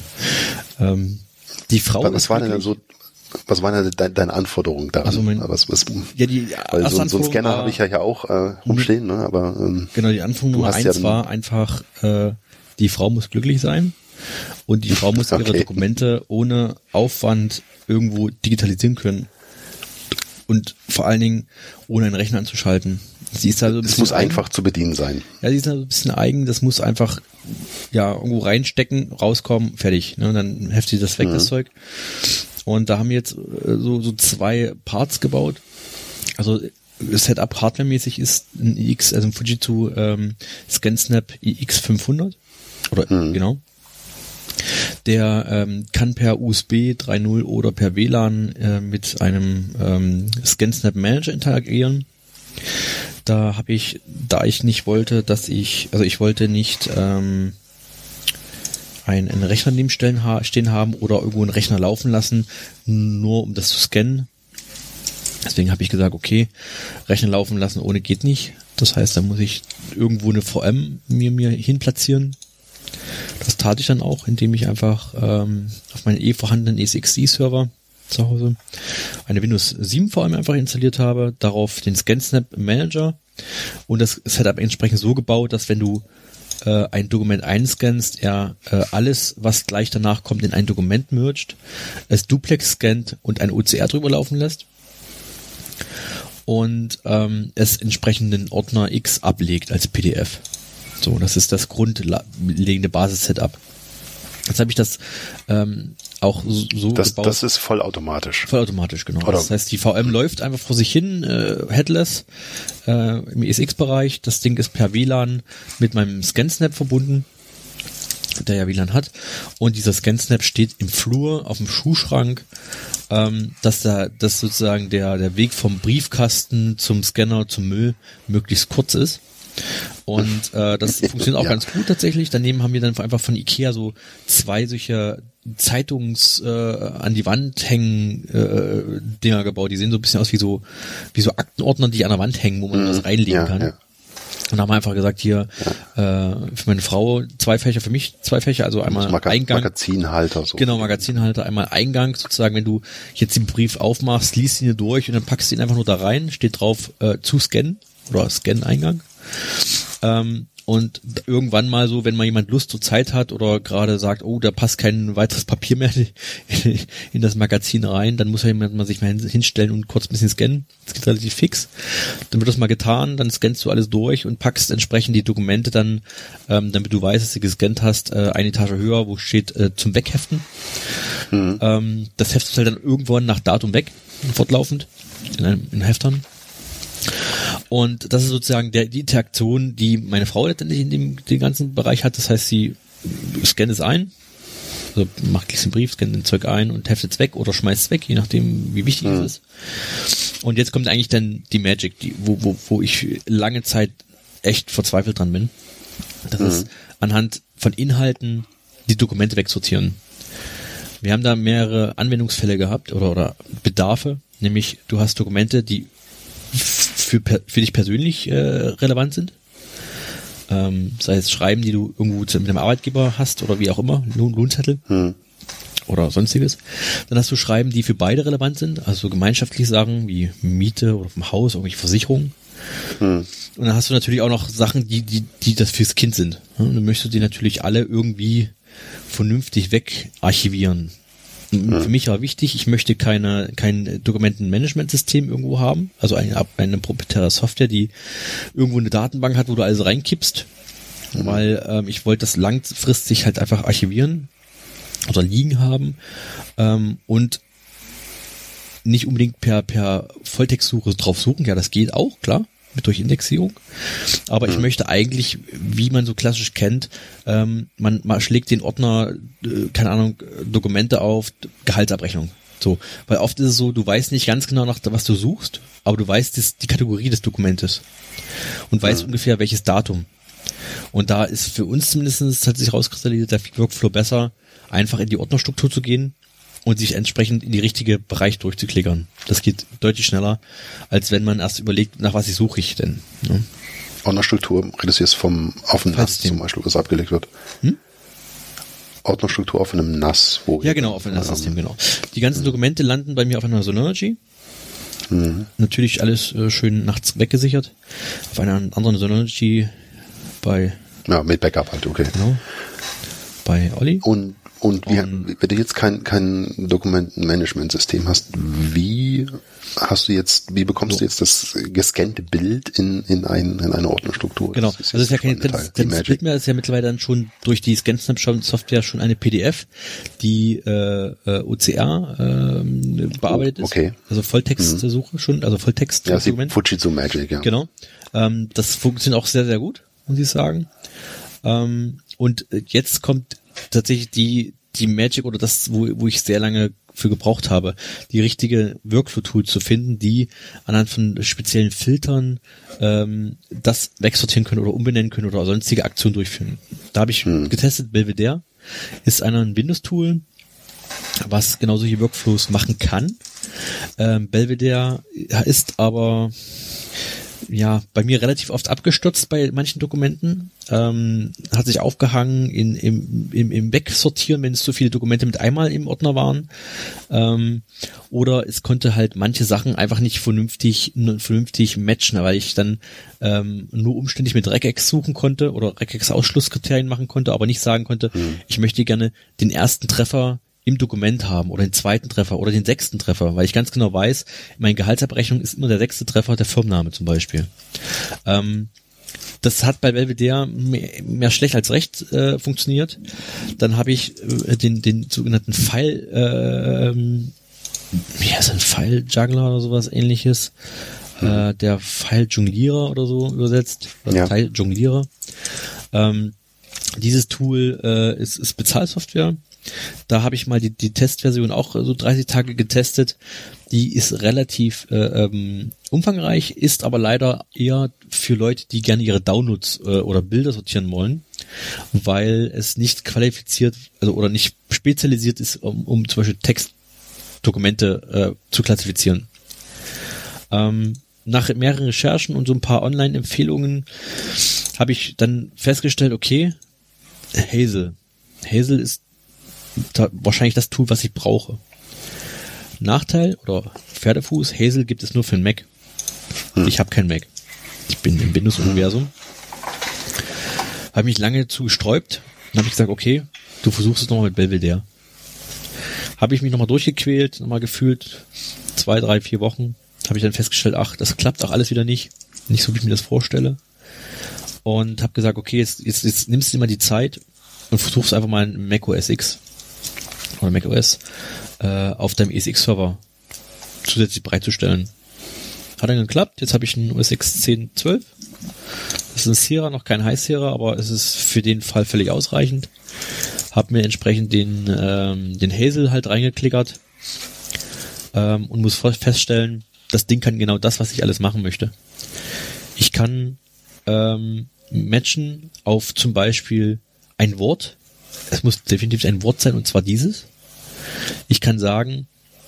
Die Frau. Was waren denn deine Anforderungen daran? Also so einen Scanner habe ich ja auch rumstehen, ne? Aber genau, die Anforderung Nummer 1 war einfach, die Frau muss glücklich sein und die Frau muss ihre Dokumente ohne Aufwand irgendwo digitalisieren können und vor allen Dingen ohne einen Rechner anzuschalten. Sie ist also es muss einfach zu bedienen sein. Ja, sie ist also ein bisschen eigen, das muss einfach irgendwo reinstecken, rauskommen, fertig. Ne? Und dann heftet sie das weg, das Zeug. Und da haben wir jetzt so 2 Parts gebaut. Also Setup hardwaremäßig ist ein ein Fujitsu ScanSnap iX500 oder genau. Der kann per USB 3.0 oder per WLAN mit einem ScanSnap Manager interagieren. Da ich nicht wollte, ich wollte nicht einen Rechner neben stehen haben oder irgendwo einen Rechner laufen lassen, nur um das zu scannen. Deswegen habe ich gesagt, okay, Rechner laufen lassen ohne geht nicht. Das heißt, da muss ich irgendwo eine VM mir hin platzieren. Das tat ich dann auch, indem ich einfach auf meinen vorhandenen ESXi-Server zu Hause eine Windows 7 VM einfach installiert habe, darauf den ScanSnap Manager und das Setup entsprechend so gebaut, dass wenn du ein Dokument einscannst, er alles, was gleich danach kommt, in ein Dokument mergt, es duplex scannt und ein OCR drüber laufen lässt und es entsprechenden Ordner X ablegt als PDF. So, das ist das grundlegende Basis-Setup. Jetzt habe ich das auch so gebaut. Das ist vollautomatisch. Vollautomatisch, genau. Oder? Das heißt, die VM läuft einfach vor sich hin, headless, im ESX-Bereich. Das Ding ist per WLAN mit meinem ScanSnap verbunden, der ja WLAN hat. Und dieser ScanSnap steht im Flur auf dem Schuhschrank, dass sozusagen der Weg vom Briefkasten zum Scanner zum Müll möglichst kurz ist. Und das funktioniert auch ganz gut tatsächlich. Daneben haben wir dann einfach von Ikea so 2 solche an die Wand hängen Dinger gebaut. Die sehen so ein bisschen aus wie so Aktenordner, die an der Wand hängen, wo man was reinlegen kann. Ja. Und da haben wir einfach gesagt, hier für meine Frau 2 Fächer, für mich 2 Fächer, also einmal Eingang. Magazinhalter. So. Genau, Magazinhalter, einmal Eingang sozusagen, wenn du jetzt den Brief aufmachst, liest ihn hier durch und dann packst du ihn einfach nur da rein, steht drauf zu scannen oder Scan-Eingang. Und irgendwann mal so, wenn mal jemand Lust und Zeit hat oder gerade sagt, oh, da passt kein weiteres Papier mehr in das Magazin rein, dann muss ja jemand mal sich mal hinstellen und kurz ein bisschen scannen. Das geht relativ fix. Dann wird das mal getan, dann scannst du alles durch und packst entsprechend die Dokumente dann, damit du weißt, dass du gescannt hast, eine Etage höher, wo steht zum Wegheften. Das Heft ist halt dann irgendwann nach Datum weg, fortlaufend, in Heftern. Und das ist sozusagen die Interaktion, die meine Frau letztendlich in dem ganzen Bereich hat. Das heißt, sie scannt es ein, also macht einen Brief, scannt den Zeug ein und heftet es weg oder schmeißt es weg, je nachdem, wie wichtig es ist. Und jetzt kommt eigentlich dann die Magic, wo ich lange Zeit echt verzweifelt dran bin. Das ist anhand von Inhalten die Dokumente wegsortieren. Wir haben da mehrere Anwendungsfälle gehabt oder Bedarfe, nämlich du hast Dokumente, die für dich persönlich relevant sind. Sei es Schreiben, die du irgendwo mit einem Arbeitgeber hast oder wie auch immer, Lohnzettel oder sonstiges. Dann hast du Schreiben, die für beide relevant sind, also gemeinschaftliche Sachen wie Miete oder vom Haus, irgendwelche Versicherungen. Und dann hast du natürlich auch noch Sachen, die das fürs Kind sind. Und dann möchtest du die natürlich alle irgendwie vernünftig wegarchivieren. Für mich war wichtig, ich möchte kein Dokumentenmanagementsystem irgendwo haben, also eine proprietäre Software, die irgendwo eine Datenbank hat, wo du alles reinkippst, weil ich wollte das langfristig halt einfach archivieren oder liegen haben und nicht unbedingt per Volltextsuche drauf suchen, ja, das geht auch, klar, durch Indexierung, aber ich möchte eigentlich, wie man so klassisch kennt, man schlägt den Ordner, keine Ahnung, Dokumente auf, Gehaltsabrechnung, so, weil oft ist es so, du weißt nicht ganz genau nach was du suchst, aber du weißt die Kategorie des Dokumentes und weißt ungefähr welches Datum. Und da ist für uns zumindest, hat sich rauskristallisiert, der Workflow besser, einfach in die Ordnerstruktur zu gehen und sich entsprechend in die richtige Bereich durchzuklickern. Das geht deutlich schneller, als wenn man erst überlegt, nach was suche ich denn. Ne? Ordnerstruktur, redest du jetzt vom offenen NAS zum Beispiel, was abgelegt wird? Ordnerstruktur auf einem NAS. Ja, genau, auf einem NAS-System, genau. Die ganzen Dokumente landen bei mir auf einer Synology. Natürlich alles schön nachts weggesichert. Auf einer anderen Synology ja, mit Backup halt, okay. Genau. Bei Olli. Und wenn du jetzt kein Dokumentenmanagementsystem hast, wie bekommst du jetzt das gescannte Bild in eine Ordnerstruktur? Genau, das ist ja kein Split mehr, das ist ja mittlerweile dann schon durch die ScanSnap-Software schon eine PDF, die OCR bearbeitet ist. Okay. Also Volltextsuche schon, also Volltext. Ja, Fujitsu Magic, ja. Genau. Das funktioniert auch sehr, sehr gut, muss ich sagen. Und jetzt kommt tatsächlich die Magic oder das, wo ich sehr lange für gebraucht habe, die richtige Workflow-Tool zu finden, die anhand von speziellen Filtern das wegsortieren können oder umbenennen können oder sonstige Aktionen durchführen. Da habe ich getestet, Belvedere ist ein Windows-Tool, was genau solche Workflows machen kann. Belvedere ist aber bei mir relativ oft abgestürzt bei manchen Dokumenten, hat sich aufgehangen im Wegsortieren, wenn es so viele Dokumente mit einmal im Ordner waren, oder es konnte halt manche Sachen einfach nicht vernünftig matchen, weil ich dann nur umständlich mit Regex suchen konnte oder Regex Ausschlusskriterien machen konnte, aber nicht sagen konnte, ich möchte gerne den ersten Treffer im Dokument haben oder den zweiten Treffer oder den 6. Treffer, weil ich ganz genau weiß, meine Gehaltsabrechnung ist immer der 6. Treffer, der Firmenname zum Beispiel. Das hat bei Belvedere mehr schlecht als recht funktioniert. Dann habe ich den sogenannten File, wie heißt ein File-Juggler oder sowas ähnliches, der File-Jonglierer oder so übersetzt, oder Teil-Jonglierer. Dieses Tool ist Bezahlsoftware. Da habe ich mal die Testversion auch so 30 Tage getestet. Die ist relativ umfangreich, ist aber leider eher für Leute, die gerne ihre Downloads oder Bilder sortieren wollen, weil es nicht qualifiziert, also oder nicht spezialisiert ist, um zum Beispiel Textdokumente zu klassifizieren. Nach mehreren Recherchen und so ein paar Online-Empfehlungen habe ich dann festgestellt, okay, Hazel ist wahrscheinlich das Tool, was ich brauche. Nachteil oder Pferdefuß, Hazel gibt es nur für den Mac. Ich habe keinen Mac. Ich bin im Windows-Universum. Habe mich lange zu gesträubt und habe ich gesagt, okay, du versuchst es nochmal mit Belvedere. Habe ich mich nochmal durchgequält, nochmal gefühlt 2, 3, 4 Wochen. Habe ich dann festgestellt, das klappt auch alles wieder nicht so, wie ich mir das vorstelle. Und habe gesagt, okay, jetzt nimmst du dir mal die Zeit und versuchst einfach mal ein Mac OS X. oder macOS auf deinem ESX-Server zusätzlich bereitzustellen. Hat dann geklappt. Jetzt habe ich einen OS X 10.12. Das ist ein Sierra, noch kein High Sierra, aber es ist für den Fall völlig ausreichend. Hab mir entsprechend den Hazel halt reingeklickert und muss feststellen, das Ding kann genau das, was ich alles machen möchte. Ich kann matchen auf zum Beispiel ein Wort. Es muss definitiv ein Wort sein, und zwar dieses. Ich kann sagen,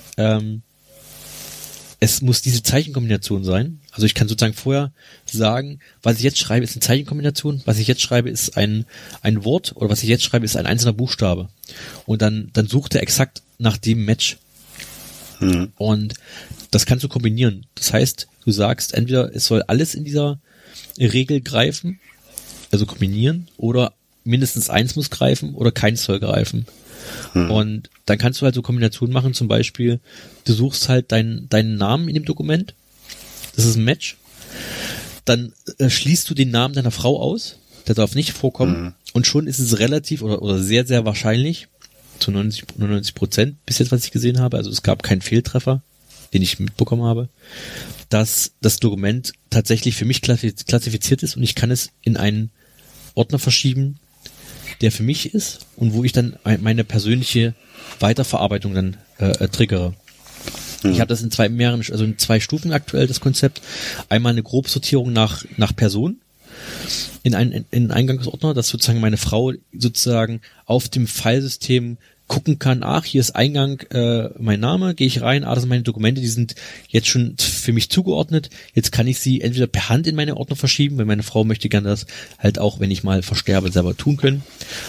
es muss diese Zeichenkombination sein. Also ich kann sozusagen vorher sagen, was ich jetzt schreibe, ist eine Zeichenkombination, was ich jetzt schreibe, ist ein Wort, oder was ich jetzt schreibe, ist ein einzelner Buchstabe. Und dann sucht er exakt nach dem Match. Und das kannst du kombinieren. Das heißt, du sagst, entweder es soll alles in dieser Regel greifen, also kombinieren, oder mindestens eins muss greifen oder keins soll greifen. Und dann kannst du halt so Kombinationen machen, zum Beispiel, du suchst halt deinen Namen in dem Dokument, das ist ein Match, dann schließt du den Namen deiner Frau aus, der darf nicht vorkommen, und schon ist es relativ oder sehr, sehr wahrscheinlich, zu 99%, bis jetzt, was ich gesehen habe, also es gab keinen Fehltreffer, den ich mitbekommen habe, dass das Dokument tatsächlich für mich klassifiziert ist, und ich kann es in einen Ordner verschieben, der für mich ist und wo ich dann meine persönliche Weiterverarbeitung dann triggere. Ich habe das in zwei Stufen aktuell, das Konzept. Einmal eine Grobsortierung nach Person in einen Eingangsordner, dass sozusagen meine Frau sozusagen auf dem Filesystem gucken kann, hier ist Eingang, mein Name, gehe ich rein, das sind meine Dokumente, die sind jetzt schon für mich zugeordnet, jetzt kann ich sie entweder per Hand in meine Ordner verschieben, weil meine Frau möchte gerne das halt auch, wenn ich mal versterbe, selber tun können.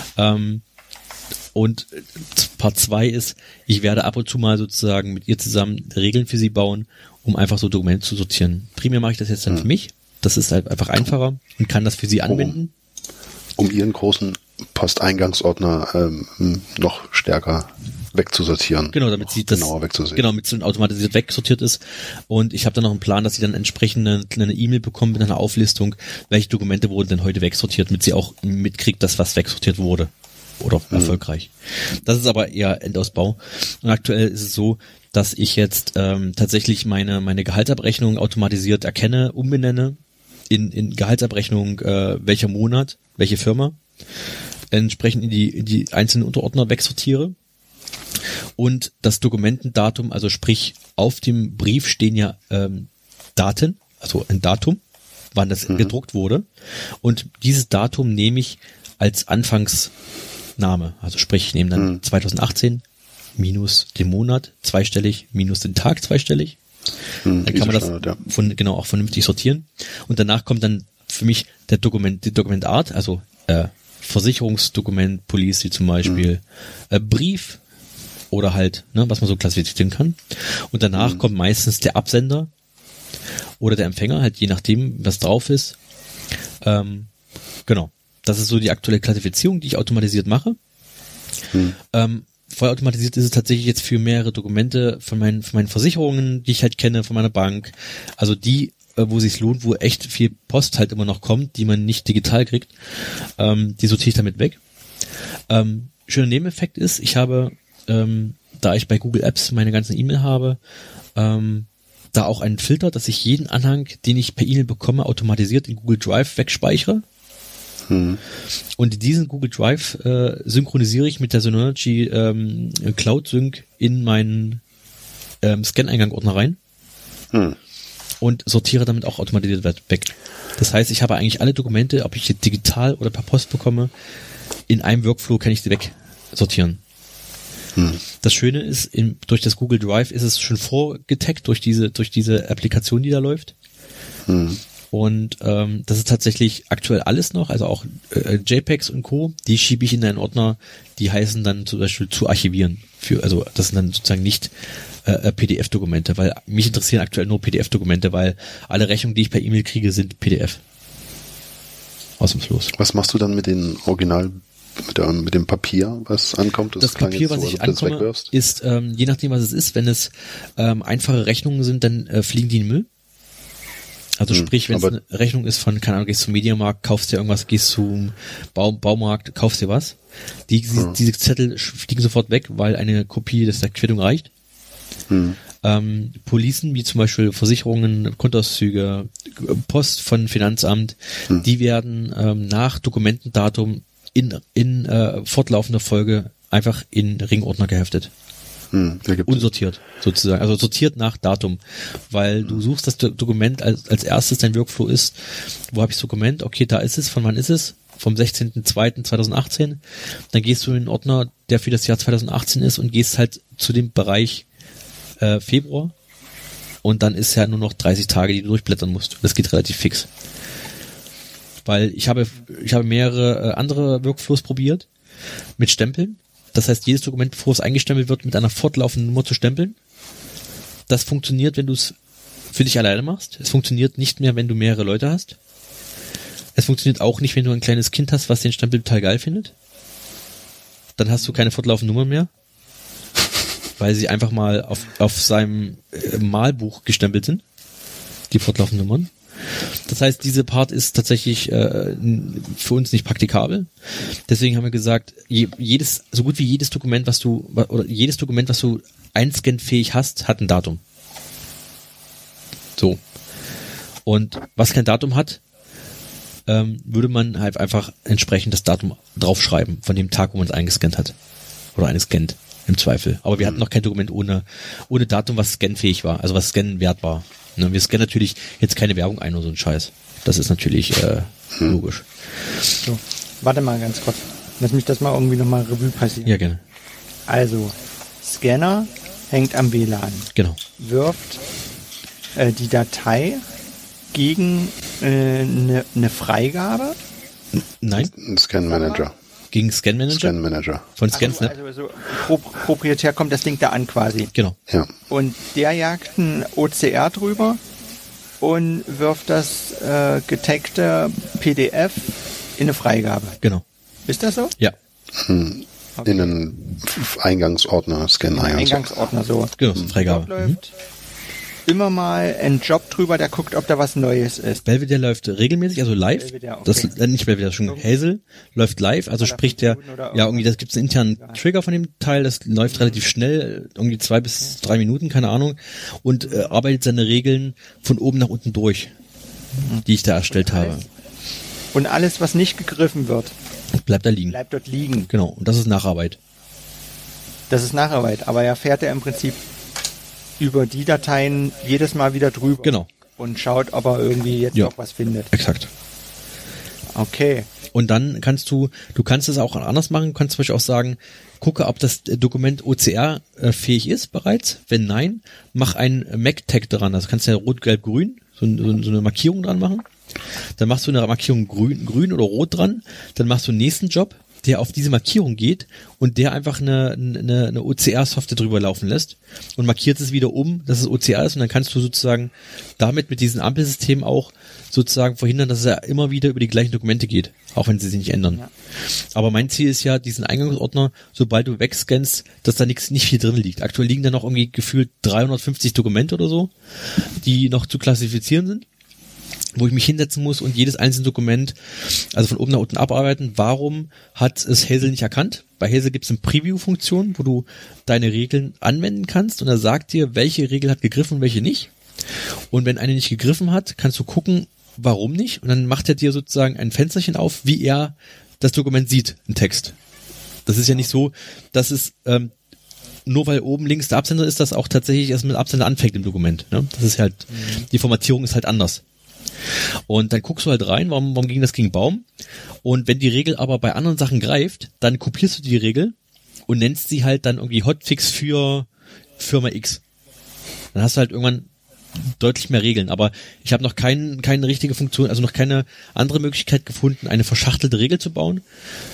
Und Part 2 ist, ich werde ab und zu mal sozusagen mit ihr zusammen Regeln für sie bauen, um einfach so Dokumente zu sortieren. Primär mache ich das jetzt dann für mich, das ist halt einfach einfacher und kann das für sie anwenden. Um ihren großen Posteingangsordner noch stärker wegzusortieren. Genau, damit sie das genauer wegzusehen. Genau, damit es automatisiert wegsortiert ist. Und ich habe dann noch einen Plan, dass sie dann entsprechend eine E-Mail bekommen mit einer Auflistung, welche Dokumente wurden denn heute wegsortiert, damit sie auch mitkriegt, dass was wegsortiert wurde. Oder erfolgreich. Das ist aber eher Endausbau. Und aktuell ist es so, dass ich jetzt tatsächlich meine Gehaltsabrechnung automatisiert erkenne, umbenenne in Gehaltsabrechnung welcher Monat, welche Firma, entsprechend in die einzelnen Unterordner wegsortiere und das Dokumentendatum, also sprich auf dem Brief stehen ja Daten, also ein Datum, wann das gedruckt wurde, und dieses Datum nehme ich als Anfangsname, also sprich ich nehme dann 2018 minus den Monat zweistellig minus den Tag zweistellig. Dann kann man das auch vernünftig sortieren. Und danach kommt dann für mich die Dokumentart, also Versicherungsdokument, Police zum Beispiel, Brief oder halt, was man so klassifizieren kann. Und danach kommt meistens der Absender oder der Empfänger, halt je nachdem, was drauf ist. Genau. Das ist so die aktuelle Klassifizierung, die ich automatisiert mache. Vollautomatisiert ist es tatsächlich jetzt für mehrere Dokumente von meinen Versicherungen, die ich halt kenne, von meiner Bank. Also die, wo es sich lohnt, wo echt viel Post halt immer noch kommt, die man nicht digital kriegt, die sortiere ich damit weg. Schöner Nebeneffekt ist, ich habe, da ich bei Google Apps meine ganzen E-Mail habe, da auch einen Filter, dass ich jeden Anhang, den ich per E-Mail bekomme, automatisiert in Google Drive wegspeichere. Und diesen Google Drive synchronisiere ich mit der Synology Cloud Sync in meinen Scan-Eingang-Ordner rein und sortiere damit auch automatisiert weg. Das heißt, ich habe eigentlich alle Dokumente, ob ich jetzt digital oder per Post bekomme, in einem Workflow kann ich die wegsortieren. Das Schöne ist, durch das Google Drive ist es schon vorgetaggt durch diese Applikation, die da läuft. Und das ist tatsächlich aktuell alles noch, also auch JPEGs und Co., die schiebe ich in einen Ordner, die heißen dann zum Beispiel zu archivieren. Also das sind dann sozusagen nicht PDF-Dokumente, weil mich interessieren aktuell nur PDF-Dokumente, weil alle Rechnungen, die ich per E-Mail kriege, sind PDF. Ausnahmslos. Was machst du dann mit den mit dem Papier, was ankommt? Das Papier, was ich ankomme, ist, je nachdem, was es ist, wenn es einfache Rechnungen sind, dann fliegen die in den Müll. Also sprich, wenn es eine Rechnung ist von, keine Ahnung, gehst zum Mediamarkt, kaufst dir irgendwas, gehst zum Baumarkt, kaufst dir was. Diese Zettel fliegen sofort weg, weil eine Kopie der Quittung reicht. Policen, wie zum Beispiel Versicherungen, Kontoauszüge, Post von Finanzamt, die werden nach Dokumentendatum in fortlaufender Folge einfach in Ringordner geheftet. Unsortiert, sozusagen. Also sortiert nach Datum. Weil du suchst das Dokument als erstes, dein Workflow ist, wo habe ich das Dokument? Okay, da ist es. Von wann ist es? Vom 16.02.2018. Dann gehst du in den Ordner, der für das Jahr 2018 ist, und gehst halt zu dem Bereich Februar. Und dann ist ja nur noch 30 Tage, die du durchblättern musst. Das geht relativ fix. Weil ich habe mehrere andere Workflows probiert mit Stempeln. Das heißt, jedes Dokument, bevor es eingestempelt wird, mit einer fortlaufenden Nummer zu stempeln. Das funktioniert, wenn du es für dich alleine machst. Es funktioniert nicht mehr, wenn du mehrere Leute hast. Es funktioniert auch nicht, wenn du ein kleines Kind hast, was den Stempel total geil findet. Dann hast du keine fortlaufende Nummer mehr, weil sie einfach mal auf seinem Malbuch gestempelt sind, die fortlaufenden Nummern. Das heißt, diese Part ist tatsächlich für uns nicht praktikabel. Deswegen haben wir gesagt, so gut wie jedes Dokument, was du einscannfähig hast, hat ein Datum. So. Und was kein Datum hat, würde man halt einfach entsprechend das Datum draufschreiben von dem Tag, wo man es eingescannt hat. Oder eingescannt, im Zweifel. Aber wir hatten noch kein Dokument ohne Datum, was scannfähig war, also was scannwert war. Ne, wir scannen natürlich jetzt keine Werbung ein oder so ein Scheiß. Das ist natürlich logisch. So, warte mal ganz kurz. Lass mich das mal irgendwie nochmal Revue passieren. Ja, gerne. Also, Scanner hängt am WLAN. Genau. Wirft die Datei gegen eine Freigabe? Nein. Scan Manager. Gegen Scan Manager? Scan Manager. Von ScanSnap? Also proprietär kommt das Ding da an quasi. Genau. Ja. Und der jagt ein OCR drüber und wirft das getaggte PDF in eine Freigabe. Genau. Ist das so? Ja. In einen Eingangsordner, Scan-Eingangsordner, so. Genau, Freigabe. Läuft immer mal ein Job drüber, der guckt, ob da was Neues ist. Belvedere läuft regelmäßig, also live. Belvedere, okay. Das nicht Belvedere, schon Hazel läuft live, also sprich der, ja irgendwie, das gibt's einen internen Trigger von dem Teil, das läuft relativ schnell, irgendwie 2 bis 3 Minuten, keine Ahnung, und arbeitet seine Regeln von oben nach unten durch, die ich da erstellt habe. Und alles, was nicht gegriffen wird, bleibt da liegen. Bleibt dort liegen. Genau, und das ist Nacharbeit. Das ist Nacharbeit, aber er fährt ja im Prinzip über die Dateien jedes Mal wieder drüber. Genau. Und schaut, ob er irgendwie jetzt noch was findet. Exakt. Okay. Und dann kannst du kannst es auch anders machen, du kannst zum Beispiel auch sagen, gucke, ob das Dokument OCR fähig ist bereits. Wenn nein, mach ein MAC-Tag dran. Das kannst du ja rot, gelb, grün, so eine Markierung dran machen. Dann machst du eine Markierung grün oder rot dran. Dann machst du einen nächsten Job, der auf diese Markierung geht und der einfach eine OCR-Software drüber laufen lässt und markiert es wieder um, dass es OCR ist, und dann kannst du sozusagen damit mit diesem Ampelsystem auch sozusagen verhindern, dass es ja immer wieder über die gleichen Dokumente geht, auch wenn sie sich nicht ändern. Ja. Aber mein Ziel ist ja, diesen Eingangsordner, sobald du wegscannst, dass da nicht viel drin liegt. Aktuell liegen da noch irgendwie gefühlt 350 Dokumente oder so, die noch zu klassifizieren sind, wo ich mich hinsetzen muss und jedes einzelne Dokument, also von oben nach unten abarbeiten. Warum hat es Hazel nicht erkannt? Bei Hazel gibt es eine Preview-Funktion, wo du deine Regeln anwenden kannst, und er sagt dir, welche Regel hat gegriffen und welche nicht. Und wenn eine nicht gegriffen hat, kannst du gucken, warum nicht, und dann macht er dir sozusagen ein Fensterchen auf, wie er das Dokument sieht, ein Text. Das ist ja nicht so, dass es nur weil oben links der Absender ist, dass auch tatsächlich erst mit Absender anfängt im Dokument. Ne? Das ist halt, die Formatierung ist halt anders. Und dann guckst du halt rein, warum ging das gegen Baum? Und wenn die Regel aber bei anderen Sachen greift, dann kopierst du die Regel und nennst sie halt dann irgendwie Hotfix für Firma X. Dann hast du halt irgendwann deutlich mehr Regeln. Aber ich habe noch keine richtige Funktion, also noch keine andere Möglichkeit gefunden, eine verschachtelte Regel zu bauen.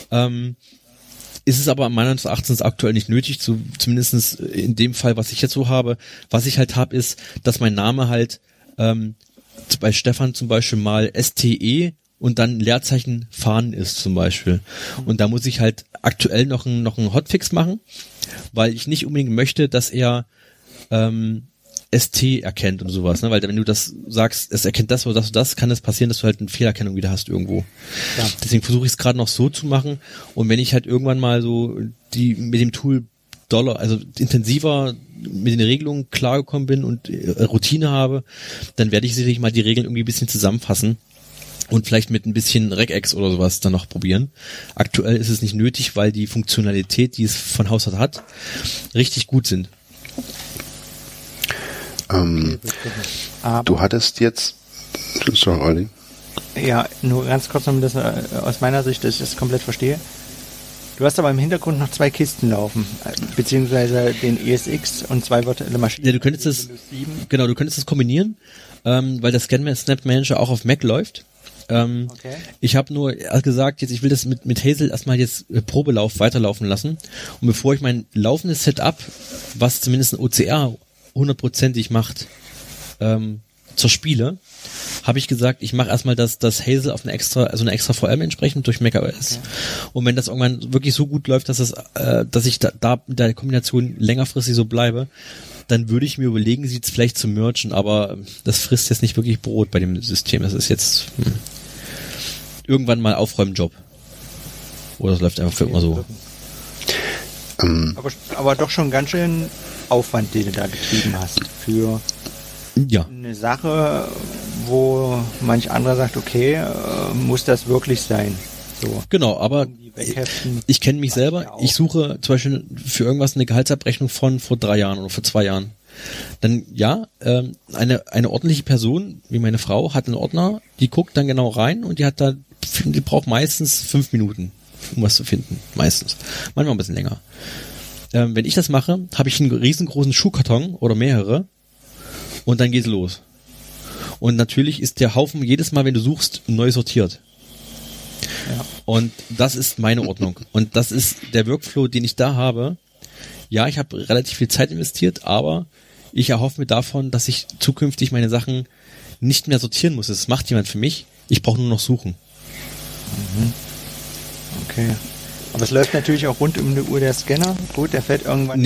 Ist es aber meines Erachtens aktuell nicht nötig, zumindest in dem Fall, was ich jetzt so habe. Was ich halt habe, ist, dass mein Name halt bei Stefan zum Beispiel mal STE und dann Leerzeichen Fahnen ist zum Beispiel. Und da muss ich halt aktuell noch einen Hotfix machen, weil ich nicht unbedingt möchte, dass er ST erkennt und sowas, ne? Weil wenn du das sagst, es erkennt das oder das, kann es passieren, dass du halt eine Fehlererkennung wieder hast irgendwo. Ja. Deswegen versuche ich es gerade noch so zu machen. Und wenn ich halt irgendwann mal so mit dem Tool also intensiver mit den Regelungen klargekommen bin und Routine habe, dann werde ich sicherlich mal die Regeln irgendwie ein bisschen zusammenfassen und vielleicht mit ein bisschen Regex oder sowas dann noch probieren. Aktuell ist es nicht nötig, weil die Funktionalität, die es von Haus aus hat, richtig gut sind. Du hattest jetzt... Sorry, Olli. Ja, nur ganz kurz, damit das aus meiner Sicht, dass ich das komplett verstehe. Du hast aber im Hintergrund noch 2 Kisten laufen, beziehungsweise den ESX und 2 virtuelle Maschinen. Ja, du könntest das kombinieren, weil der Snap Manager auch auf Mac läuft. Okay. Ich habe nur gesagt, ich will das mit Hazel erstmal jetzt Probelauf weiterlaufen lassen. Und bevor ich mein laufendes Setup, was zumindest ein OCR 100%ig macht, zerspiele, habe ich gesagt, ich mache erstmal das Hazel auf eine extra VM entsprechend durch macOS. Okay. Und wenn das irgendwann wirklich so gut läuft, dass ich da mit der Kombination längerfristig so bleibe, dann würde ich mir überlegen, sie jetzt vielleicht zu mergen, aber das frisst jetzt nicht wirklich Brot bei dem System. Das ist jetzt irgendwann mal Aufräumjob. Oder es läuft einfach für immer so. Aber doch schon ganz schön Aufwand, den du da getrieben hast für eine Sache, wo manch anderer sagt, okay, muss das wirklich sein? So. Genau, aber ich kenne mich selber. Ich suche zum Beispiel für irgendwas eine Gehaltsabrechnung von vor 3 Jahren oder vor 2 Jahren. Dann eine ordentliche Person, wie meine Frau, hat einen Ordner, die guckt dann genau rein und die braucht meistens 5 Minuten, um was zu finden. Meistens. Manchmal ein bisschen länger. Wenn ich das mache, habe ich einen riesengroßen Schuhkarton oder mehrere und dann geht's los. Und natürlich ist der Haufen jedes Mal, wenn du suchst, neu sortiert. Ja. Und das ist meine Ordnung. Und das ist der Workflow, den ich da habe. Ja, ich habe relativ viel Zeit investiert, aber ich erhoffe mir davon, dass ich zukünftig meine Sachen nicht mehr sortieren muss. Das macht jemand für mich. Ich brauche nur noch suchen. Okay. Aber es läuft natürlich auch rund um eine Uhr der Scanner. Gut, der fällt irgendwann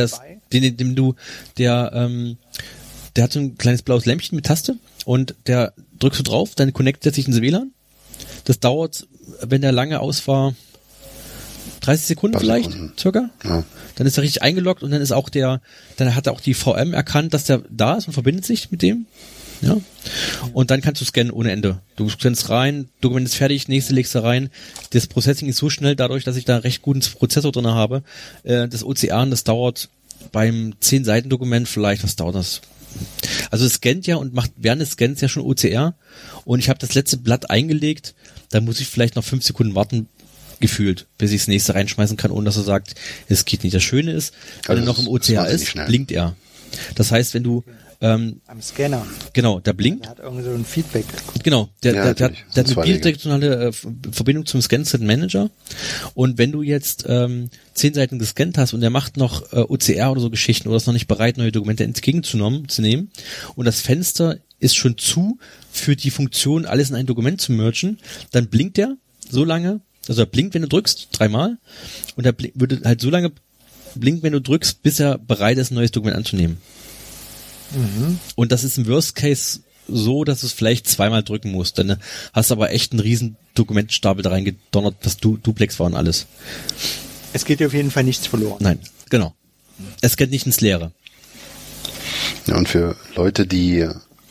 der hat so ein kleines blaues Lämpchen mit Taste und der drückst du drauf, dann connectet sich ins WLAN. Das dauert, wenn der lange aus war, 30 Sekunden vielleicht, circa. Ja. Dann ist er richtig eingeloggt und dann hat er auch die VM erkannt, dass der da ist und verbindet sich mit dem. Ja. Und dann kannst du scannen ohne Ende. Du scannst rein, Dokument ist fertig, nächste legst du rein. Das Processing ist so schnell dadurch, dass ich da recht guten Prozessor drin habe. Das OCR, das dauert beim 10-Seiten-Dokument vielleicht, was dauert das? Also es scannt ja und macht während des Scans ja schon OCR und ich habe das letzte Blatt eingelegt, da muss ich vielleicht noch 5 Sekunden warten, gefühlt, bis ich das nächste reinschmeißen kann, ohne dass er sagt, es geht nicht. Das Schöne ist, wenn er noch im OCR ist, blinkt er. Das heißt, wenn du am Scanner. Genau, der blinkt. Der hat irgendwie so ein Feedback. Genau, der hat eine bidirektionale Verbindung zum Scan-Set Manager. Und wenn du jetzt 10 Seiten gescannt hast und der macht noch OCR oder so Geschichten oder ist noch nicht bereit, neue Dokumente entgegenzunehmen und das Fenster ist schon zu für die Funktion, alles in ein Dokument zu mergen, dann blinkt der so lange, also er blinkt, wenn du drückst, 3-mal und er würde halt so lange blinken, wenn du drückst, bis er bereit ist, ein neues Dokument anzunehmen. Und das ist im Worst Case so, dass du es vielleicht 2-mal drücken musst. Dann hast du aber echt einen riesen Dokumentstapel da reingedonnert, was Duplex war und alles. Es geht dir auf jeden Fall nichts verloren. Nein, genau. Es geht nicht ins Leere. Ja, und für Leute, die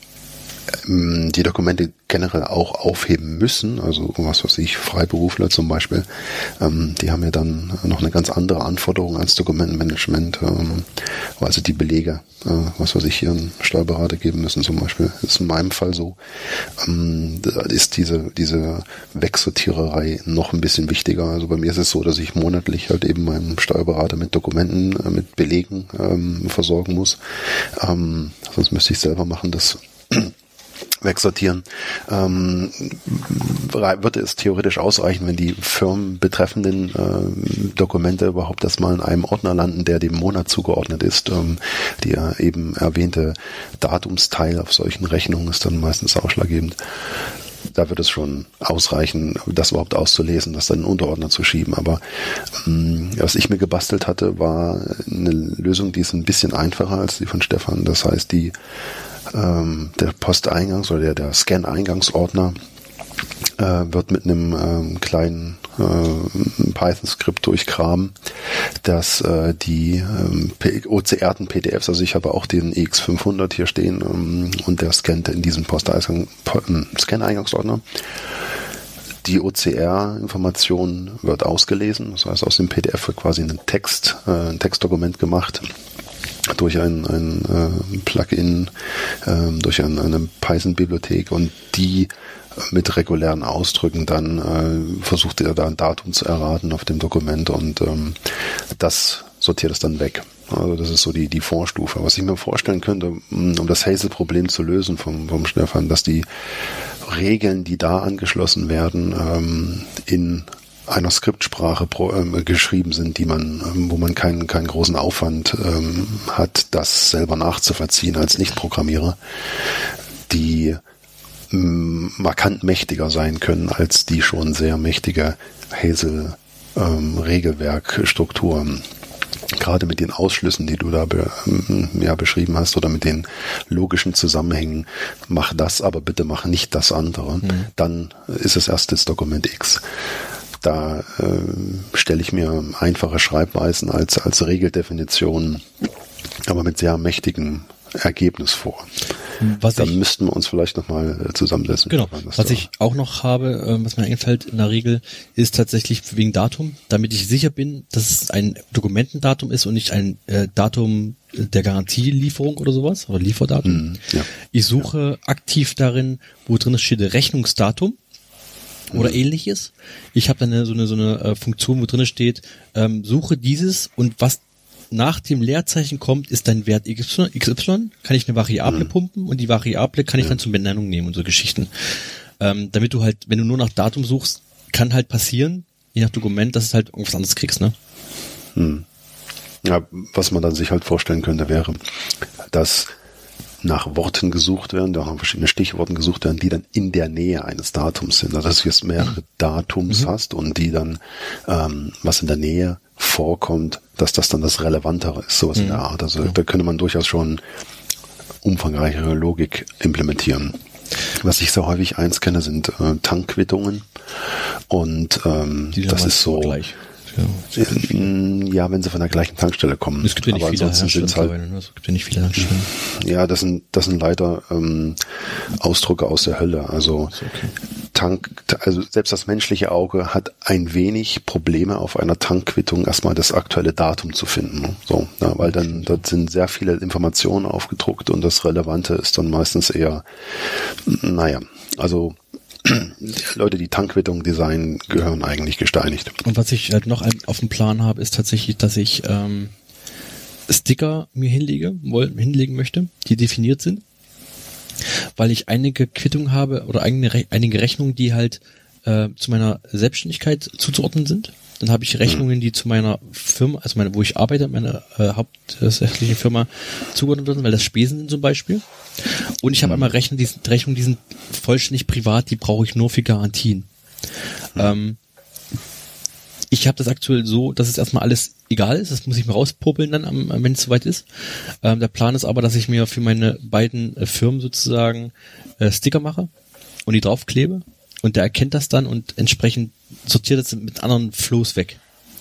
die Dokumente generell auch aufheben müssen, also was weiß ich, Freiberufler zum Beispiel, die haben ja dann noch eine ganz andere Anforderung ans Dokumentenmanagement, weil sie die Belege, was weiß ich, hier einen Steuerberater geben müssen zum Beispiel. Das ist in meinem Fall so. Da ist diese Wegsortiererei noch ein bisschen wichtiger. Also bei mir ist es so, dass ich monatlich halt eben meinen Steuerberater mit Dokumenten, mit Belegen versorgen muss. Sonst müsste ich selber machen, das wegsortieren, würde es theoretisch ausreichen, wenn die firmenbetreffenden Dokumente überhaupt erstmal in einem Ordner landen, der dem Monat zugeordnet ist. Der eben erwähnte Datumsteil auf solchen Rechnungen ist dann meistens ausschlaggebend. da wird es schon ausreichen, das überhaupt auszulesen, das dann in den Unterordner zu schieben. Aber was ich mir gebastelt hatte, war eine Lösung, die ist ein bisschen einfacher als die von Stefan. Das heißt, der Posteingangs- oder der Scan-Eingangsordner wird mit einem kleinen Python-Skript durchgraben, dass die OCR-ten PDFs, also ich habe auch den EX500 hier stehen und der scannt in diesem Scan-Eingangsordner. Die OCR-Information wird ausgelesen, das heißt aus dem PDF wird quasi ein Textdokument gemacht durch ein Plugin, durch eine Python-Bibliothek und die mit regulären Ausdrücken dann versucht er da ein Datum zu erraten auf dem Dokument und das sortiert es dann weg. Also das ist so die Vorstufe. Was ich mir vorstellen könnte, um das Hazel-Problem zu lösen vom Stefan, dass die Regeln, die da angeschlossen werden, in einer Skriptsprache geschrieben sind, wo man keinen großen Aufwand hat, das selber nachzuvollziehen als Nicht-Programmierer, die markant mächtiger sein können als die schon sehr mächtige Hazel-Regelwerkstruktur. Gerade mit den Ausschlüssen, die du da beschrieben hast oder mit den logischen Zusammenhängen, mach das, aber bitte mach nicht das andere, dann ist es erst das Dokument X. Da stelle ich mir einfache Schreibweisen als Regeldefinition, aber mit sehr mächtigem Ergebnis vor. Dann müssten wir uns vielleicht nochmal zusammensetzen. Genau. Was ich auch noch habe, was mir einfällt in der Regel, ist tatsächlich wegen Datum, damit ich sicher bin, dass es ein Dokumentendatum ist und nicht ein Datum der Garantielieferung oder sowas, oder Lieferdatum. Ja. Ich suche aktiv darin, wo drin steht Rechnungsdatum oder ähnliches. Ich habe dann so eine Funktion, wo drin steht, suche dieses und was nach dem Leerzeichen kommt, ist dein Wert XY, kann ich eine Variable pumpen und die Variable kann ich dann zur Benennung nehmen und so Geschichten. Damit du halt, wenn du nur nach Datum suchst, kann halt passieren, je nach Dokument, dass du halt irgendwas anderes kriegst, ne? Ja, was man dann sich halt vorstellen könnte, wäre, dass nach Worten gesucht werden, da haben verschiedene Stichworten gesucht werden, die dann in der Nähe eines Datums sind. Also dass du jetzt mehrere Datums hast und die dann, was in der Nähe vorkommt, dass das dann das Relevantere ist, sowas in der Art. Also da könnte man durchaus schon umfangreichere Logik implementieren. Was ich sehr häufig kenne, sind Tankquittungen und das ist so gleich. Ja, wenn sie von der gleichen Tankstelle kommen. Es gibt ja nicht viele Tankstellen. Es gibt ja nicht viele Tankstellen. Ja, das sind leider Ausdrücke aus der Hölle. Also also selbst das menschliche Auge hat ein wenig Probleme auf einer Tankquittung erstmal das aktuelle Datum zu finden. So, ja, weil dann dort sind sehr viele Informationen aufgedruckt und das Relevante ist dann meistens eher, also Leute, die Tankquittungen designen, gehören eigentlich gesteinigt. Und was ich halt noch auf dem Plan habe, ist tatsächlich, dass ich Sticker mir hinlegen möchte, die definiert sind, weil ich einige Quittungen habe oder einige Rechnungen, die halt zu meiner Selbstständigkeit zuzuordnen sind. Dann habe ich Rechnungen, die zu meiner Firma, also wo ich arbeite, meine hauptsächliche Firma zugeordnet werden, weil das Spesen sind zum Beispiel. Und ich habe einmal Rechnungen, die sind vollständig privat, die brauche ich nur für Garantien. Ich habe das aktuell so, dass es erstmal alles egal ist, das muss ich mir rauspopeln dann, wenn es soweit ist. Der Plan ist aber, dass ich mir für meine beiden Firmen sozusagen Sticker mache und die draufklebe und der erkennt das dann und entsprechend sortiert das mit anderen Flows weg.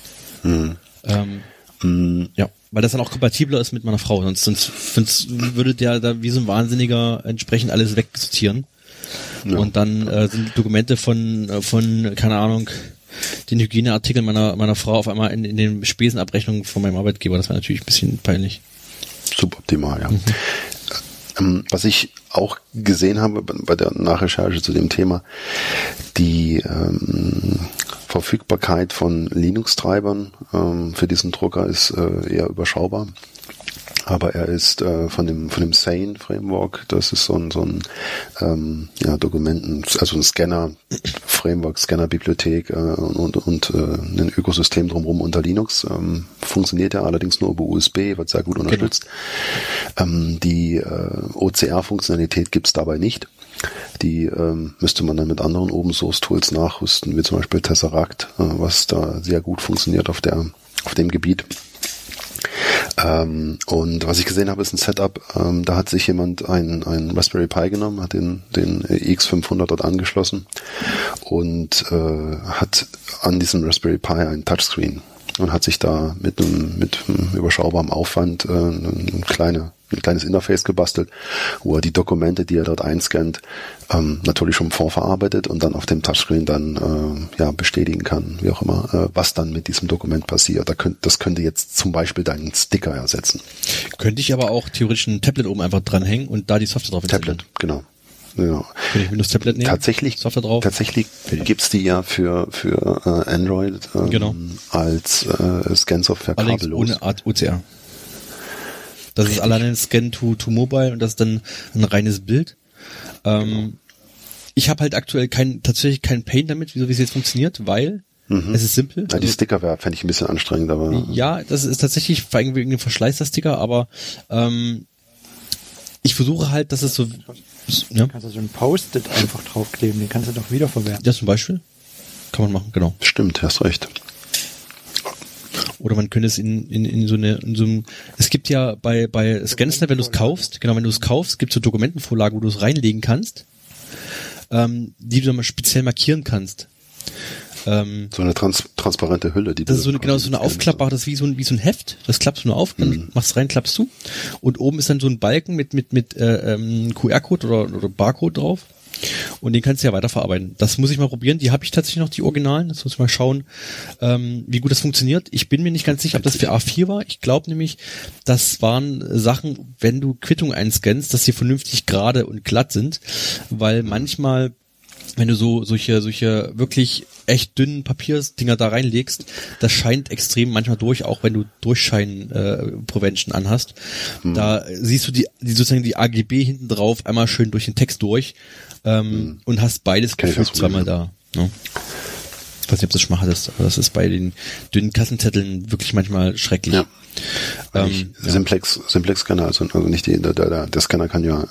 Ja, weil das dann auch kompatibler ist mit meiner Frau, sonst würde der da wie so ein Wahnsinniger entsprechend alles wegsortieren. Ja. Und dann sind Dokumente von keine Ahnung, den Hygieneartikeln meiner Frau auf einmal in den Spesenabrechnungen von meinem Arbeitgeber. Das war natürlich ein bisschen peinlich. Suboptimal, ja. Was ich auch gesehen habe bei der Nachrecherche zu dem Thema, die Verfügbarkeit von Linux-Treibern für diesen Drucker ist eher überschaubar. Aber er ist von dem Sane-Framework, das ist so ein Dokumenten, also ein Scanner-Framework, Scanner-Bibliothek und ein Ökosystem drumherum unter Linux. Funktioniert ja allerdings nur über USB, wird sehr gut unterstützt. Genau. Die OCR-Funktionalität gibt's dabei nicht. Die müsste man dann mit anderen Open-Source-Tools nachrüsten, wie zum Beispiel Tesseract, was da sehr gut funktioniert auf dem Gebiet. Und was ich gesehen habe, ist ein Setup, da hat sich jemand ein Raspberry Pi genommen, hat den X500 dort angeschlossen und hat an diesem Raspberry Pi ein Touchscreen und hat sich da mit einem überschaubaren Aufwand ein kleines Interface gebastelt, wo er die Dokumente, die er dort einscannt, natürlich schon vorverarbeitet und dann auf dem Touchscreen dann bestätigen kann, wie auch immer, was dann mit diesem Dokument passiert. Das könnte jetzt zum Beispiel deinen Sticker ersetzen. Könnte ich aber auch theoretisch ein Tablet oben einfach dranhängen und da die Software drauf installieren. Tablet, genau. Ja. Wenn ich Windows Tablet nehme, tatsächlich gibt's die ja für Android als Scan-Software kabellos. Ohne Art OCR. Das ist alleine ein Scan to Mobile und das ist dann ein reines Bild. Ich habe halt aktuell tatsächlich kein Pain damit, wie es jetzt funktioniert, weil es ist simpel. Ja, die Sticker fände ich ein bisschen anstrengend, aber... Ja, das ist tatsächlich vor allem wegen dem Verschleiß der Sticker, aber ich versuche halt, dass es so... Du kannst so ein Post-it einfach draufkleben, den kannst du doch wiederverwerten. Ja, zum Beispiel. Kann man machen, genau. Stimmt, hast recht. Oder man könnte es in so einem, es gibt ja bei ScanSnap, wenn du es kaufst, gibt es so Dokumentenvorlagen, wo du es reinlegen kannst, die du dann mal speziell markieren kannst. So eine transparente Hülle, die das ist so eine aufklappbare, das ist wie so ein Heft, das klappst du nur auf, dann machst du rein, klappst zu und oben ist dann so ein Balken mit QR-Code oder Barcode drauf und den kannst du ja weiterverarbeiten. Das muss ich mal probieren, die habe ich tatsächlich noch, die Originalen, das muss ich mal schauen, wie gut das funktioniert. Ich bin mir nicht ganz sicher, ob das für A4 war, ich glaube nämlich, das waren Sachen, wenn du Quittung einscannst, dass sie vernünftig gerade und glatt sind, weil manchmal wenn du solche wirklich echt dünnen Papierdinger da reinlegst, das scheint extrem manchmal durch, auch wenn du Durchschein-Prevention anhast. Da siehst du sozusagen die AGB hinten drauf einmal schön durch den Text durch und hast beides gefühlt zweimal da. Ne? Ich weiß nicht, ob du das schon mal hattest, aber das ist bei den dünnen Kassenzetteln wirklich manchmal schrecklich. Ja. Simplex-Scanner, also nicht der Scanner kann ja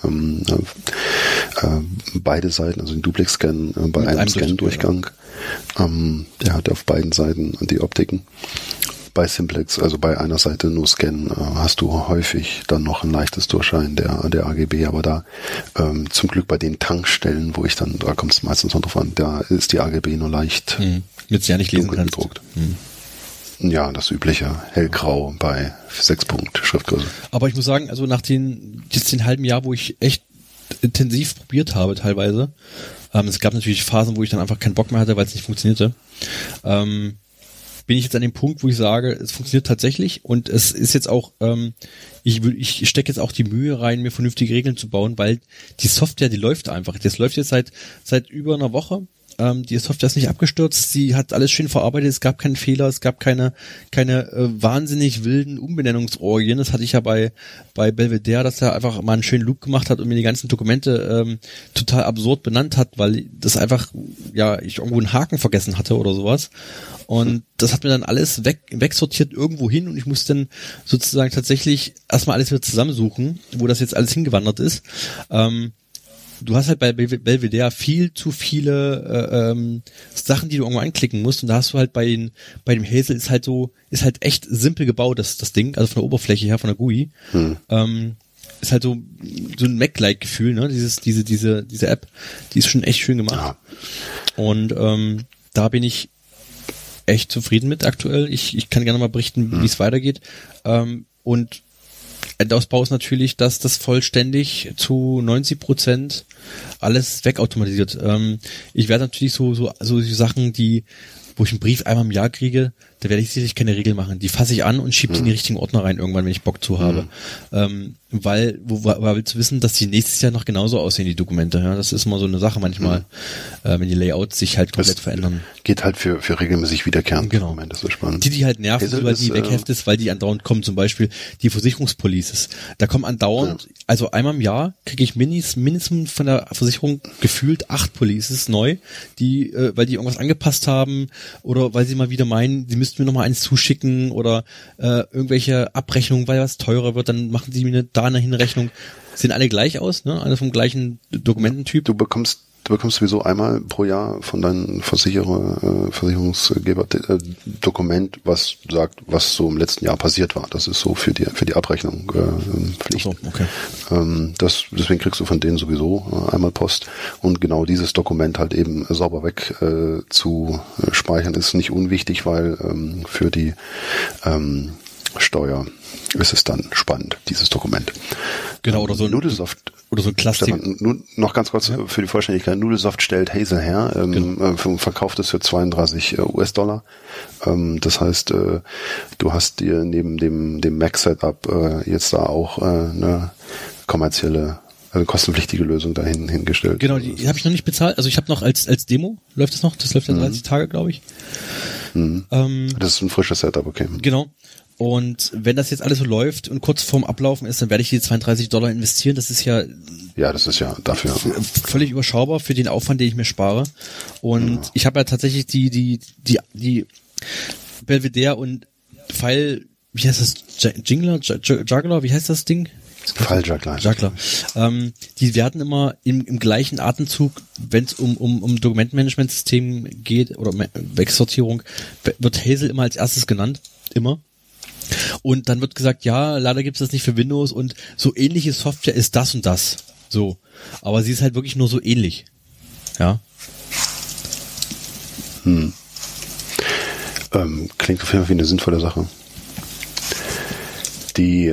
beide Seiten, also den Duplex-Scan bei einem Scan-Durchgang, der hat auf beiden Seiten die Optiken. Bei Simplex, also bei einer Seite nur Scan, hast du häufig dann noch ein leichtes Durchschein der AGB, aber da zum Glück bei den Tankstellen, da kommt es meistens noch drauf an, da ist die AGB nur leicht mit ja nicht lesen kannst. Gedruckt. Ja, das übliche hellgrau bei 6-Punkt-Schriftgröße. Aber ich muss sagen, also nach den halben Jahr, wo ich echt intensiv probiert habe teilweise, es gab natürlich Phasen, wo ich dann einfach keinen Bock mehr hatte, weil es nicht funktionierte, bin ich jetzt an dem Punkt, wo ich sage, es funktioniert tatsächlich und es ist jetzt auch, ich stecke jetzt auch die Mühe rein, mir vernünftige Regeln zu bauen, weil die Software, die läuft einfach. Das läuft jetzt seit über einer Woche. Die Software ist nicht abgestürzt, sie hat alles schön verarbeitet, es gab keinen Fehler, es gab keine wahnsinnig wilden Umbenennungsorgien. Das hatte ich ja bei Belvedere, dass er einfach mal einen schönen Loop gemacht hat und mir die ganzen Dokumente total absurd benannt hat, weil das einfach, ich irgendwo einen Haken vergessen hatte oder sowas. Und das hat mir dann alles wegsortiert irgendwo hin und ich musste dann sozusagen tatsächlich erstmal alles wieder zusammensuchen, wo das jetzt alles hingewandert ist. Du hast halt bei Belvedere viel zu viele Sachen, die du irgendwo anklicken musst und da hast du halt bei dem Hazel ist halt echt simpel gebaut, das Ding, also von der Oberfläche her, von der GUI. Ist halt so ein Mac-like Gefühl, ne? Diese App, die ist schon echt schön gemacht. Ja. Und da bin ich echt zufrieden mit aktuell. Ich kann gerne mal berichten, wie es weitergeht. Und Endausbau ist natürlich, dass das vollständig zu 90% alles wegautomatisiert. Ich werde natürlich so Sachen, wo ich einen Brief einmal im Jahr kriege, da werde ich sicherlich keine Regel machen. Die fasse ich an und schiebe die in die richtigen Ordner rein irgendwann, wenn ich Bock zu habe. Weil zu wissen, dass die nächstes Jahr noch genauso aussehen, die Dokumente. Ja, das ist immer so eine Sache manchmal, wenn die Layouts sich halt komplett verändern. Geht halt für regelmäßig wiederkehrende Dokumente, das ist spannend. Die halt nerven, weil die wegheftest, weil die andauernd kommen, zum Beispiel die Versicherungspolices. Da kommen andauernd, also einmal im Jahr kriege ich mindestens von der Versicherung gefühlt 8 Polices neu, weil die irgendwas angepasst haben oder weil sie mal wieder meinen, sie müssten müssten wir nochmal eins zuschicken oder irgendwelche Abrechnungen, weil was teurer wird, dann machen sie mir da eine Hinrechnung. Sehen alle gleich aus, ne? Alle vom gleichen Dokumententyp. Du bekommst sowieso einmal pro Jahr von deinem Versicherungsgeber Dokument, was sagt, was so im letzten Jahr passiert war. Das ist so für die Abrechnung Pflicht. So, okay. Deswegen kriegst du von denen sowieso einmal Post. Und genau dieses Dokument halt eben sauber weg zu speichern ist nicht unwichtig, weil für die Steuer ist es dann spannend, dieses Dokument. Genau, oder so ein Nudelsoft. Oder so ein Klassik. Stefan, noch ganz kurz für die Vollständigkeit. Nudelsoft stellt Hazel her, verkauft es für 32 US-Dollar. Das heißt, du hast dir neben dem Mac-Setup jetzt da auch eine kommerzielle, kostenpflichtige Lösung dahin hingestellt. Genau, die habe ich noch nicht bezahlt. Also ich habe noch als Demo, läuft das noch? Das läuft ja 30 Tage, glaube ich. Das ist ein frisches Setup, okay. Genau. Und wenn das jetzt alles so läuft und kurz vorm Ablaufen ist, dann werde ich die 32 Dollar investieren. Das ist ja dafür völlig überschaubar für den Aufwand, den ich mir spare. Und ich habe ja tatsächlich die Belvedere und File, wie heißt das? Juggler, wie heißt das Ding? File Juggler. Die werden immer im gleichen Atemzug, wenn es um Dokumentenmanagementsystem geht oder Wegsortierung, wird Hazel immer als erstes genannt. Immer. Und dann wird gesagt, ja, leider gibt es das nicht für Windows und so ähnliche Software ist das und das. So. Aber sie ist halt wirklich nur so ähnlich. Ja. Klingt auf jeden Fall wie eine sinnvolle Sache. Die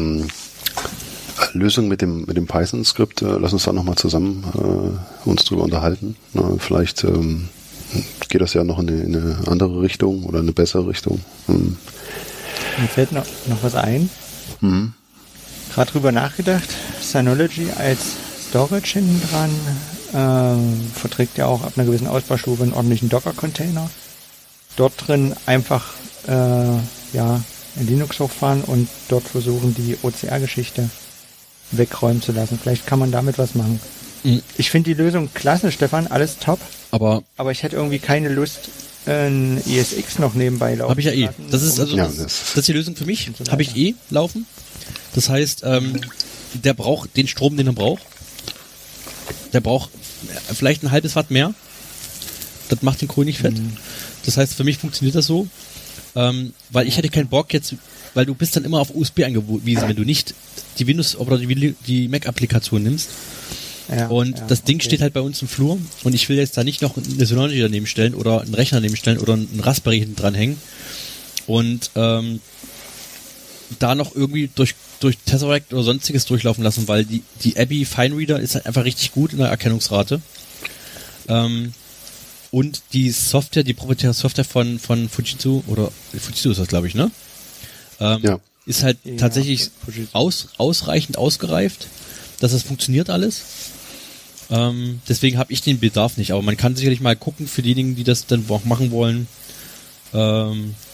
Lösung mit dem Python-Skript, lass uns da nochmal zusammen uns drüber unterhalten. Vielleicht geht das ja noch in eine andere Richtung oder eine bessere Richtung. Mir fällt noch was ein. Gerade drüber nachgedacht. Synology als Storage hinten dran verträgt ja auch ab einer gewissen Ausbaustufe einen ordentlichen Docker-Container. Dort drin einfach in Linux hochfahren und dort versuchen, die OCR-Geschichte wegräumen zu lassen. Vielleicht kann man damit was machen. Ich finde die Lösung klasse, Stefan, alles top. Aber ich hätte irgendwie keine Lust, ein ESX noch nebenbei laufen. Habe ich ja eh. Das ist die Lösung für mich. Habe ich eh laufen. Das heißt, der braucht den Strom, den er braucht. Der braucht vielleicht ein halbes Watt mehr. Das macht den Kohl nicht fett. Das heißt, für mich funktioniert das so. Weil ich hätte keinen Bock jetzt, weil du bist dann immer auf USB angewiesen, wenn du nicht die Windows oder die Mac-Applikation nimmst. Das Ding steht halt bei uns im Flur und ich will jetzt da nicht noch eine Synology daneben stellen oder einen Rechner daneben stellen oder einen Raspberry hinten dranhängen und da noch irgendwie durch Tesseract oder sonstiges durchlaufen lassen, weil die Abby Fine Reader ist halt einfach richtig gut in der Erkennungsrate. Und die Software, die proprietäre Software von Fujitsu, oder Fujitsu ist das, glaube ich, ne? Ist halt tatsächlich ausreichend ausgereift, dass es funktioniert alles. Deswegen habe ich den Bedarf nicht, aber man kann sicherlich mal gucken für diejenigen, die das dann auch machen wollen, dass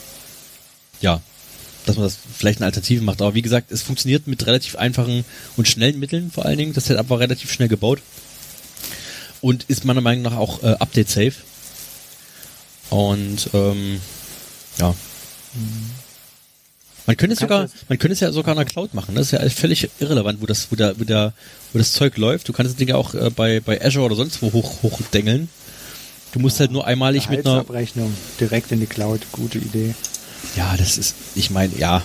man das vielleicht eine Alternative macht. Aber wie gesagt, es funktioniert mit relativ einfachen und schnellen Mitteln vor allen Dingen. Das Setup war relativ schnell gebaut und ist meiner Meinung nach auch update-safe. Und Man könnte es ja sogar in der Cloud machen. Das ist ja völlig irrelevant, wo das Zeug läuft. Du kannst das Ding ja auch bei Azure oder sonst wo hochdengeln. Du musst halt nur einmalig mit einer Abrechnung direkt in die Cloud. Gute Idee. Ja, das ist, ich meine, ja.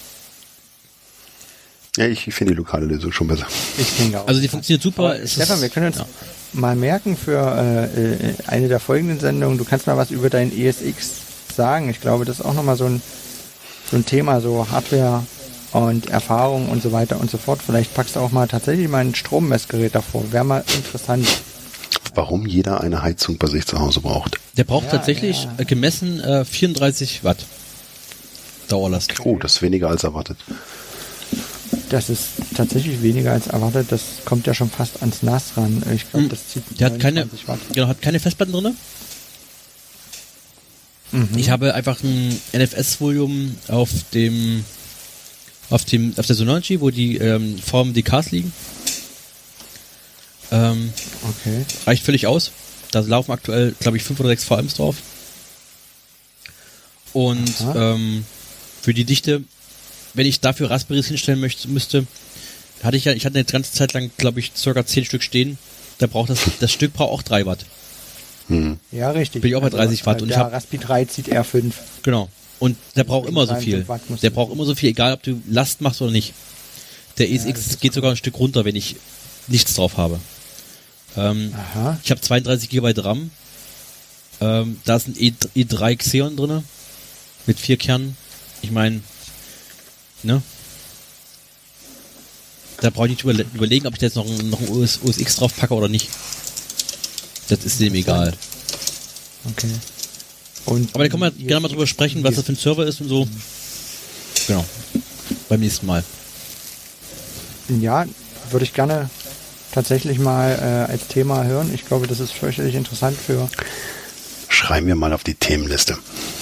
Ja, ich finde die lokale Lösung schon besser. Ich denke auch. Also die funktioniert super. Stefan, wir können uns mal merken für eine der folgenden Sendungen. Du kannst mal was über dein ESX sagen. Ich glaube, das ist auch nochmal so ein Thema, so Hardware und Erfahrung und so weiter und so fort. Vielleicht packst du auch mal tatsächlich mal ein Strommessgerät davor. Wäre mal interessant. Warum jeder eine Heizung bei sich zu Hause braucht. Der braucht tatsächlich gemessen 34 Watt Dauerlast. Oh, das ist weniger als erwartet. Das ist tatsächlich weniger als erwartet. Das kommt ja schon fast ans NAS ran. Ich glaube, das zieht der hat keine Festplatten drin. Ich habe einfach ein NFS-Volume auf der Synology, wo die VMDKs liegen. Okay. Reicht völlig aus. Da laufen aktuell, glaube ich, 5 oder 6 VMs drauf. Und für die Dichte, wenn ich dafür Raspberries hinstellen müsste, hatte ich hatte eine ganze Zeit lang, glaube ich, ca. 10 Stück stehen. Da braucht das Stück braucht auch 3 Watt. Ja, richtig. Bin ich auch bei 30 Watt. Und der Raspi 3 zieht R5. Genau. Und der braucht immer so viel. Der braucht immer so viel, egal ob du Last machst oder nicht. Der ESX geht sogar ein Stück runter, wenn ich nichts drauf habe. Ich habe 32 GB RAM. Da ist ein E3 Xeon drin. Mit 4 Kernen. Ich meine, ne? Da brauche ich nicht überlegen, ob ich da jetzt noch ein OS X drauf packe oder nicht. Das ist dem egal. Okay. Aber da können wir gerne mal drüber sprechen, was das für ein Server ist und so. Genau. Beim nächsten Mal. Ja, würde ich gerne tatsächlich mal als Thema hören. Ich glaube, das ist fürchterlich interessant für... Schreiben wir mal auf die Themenliste.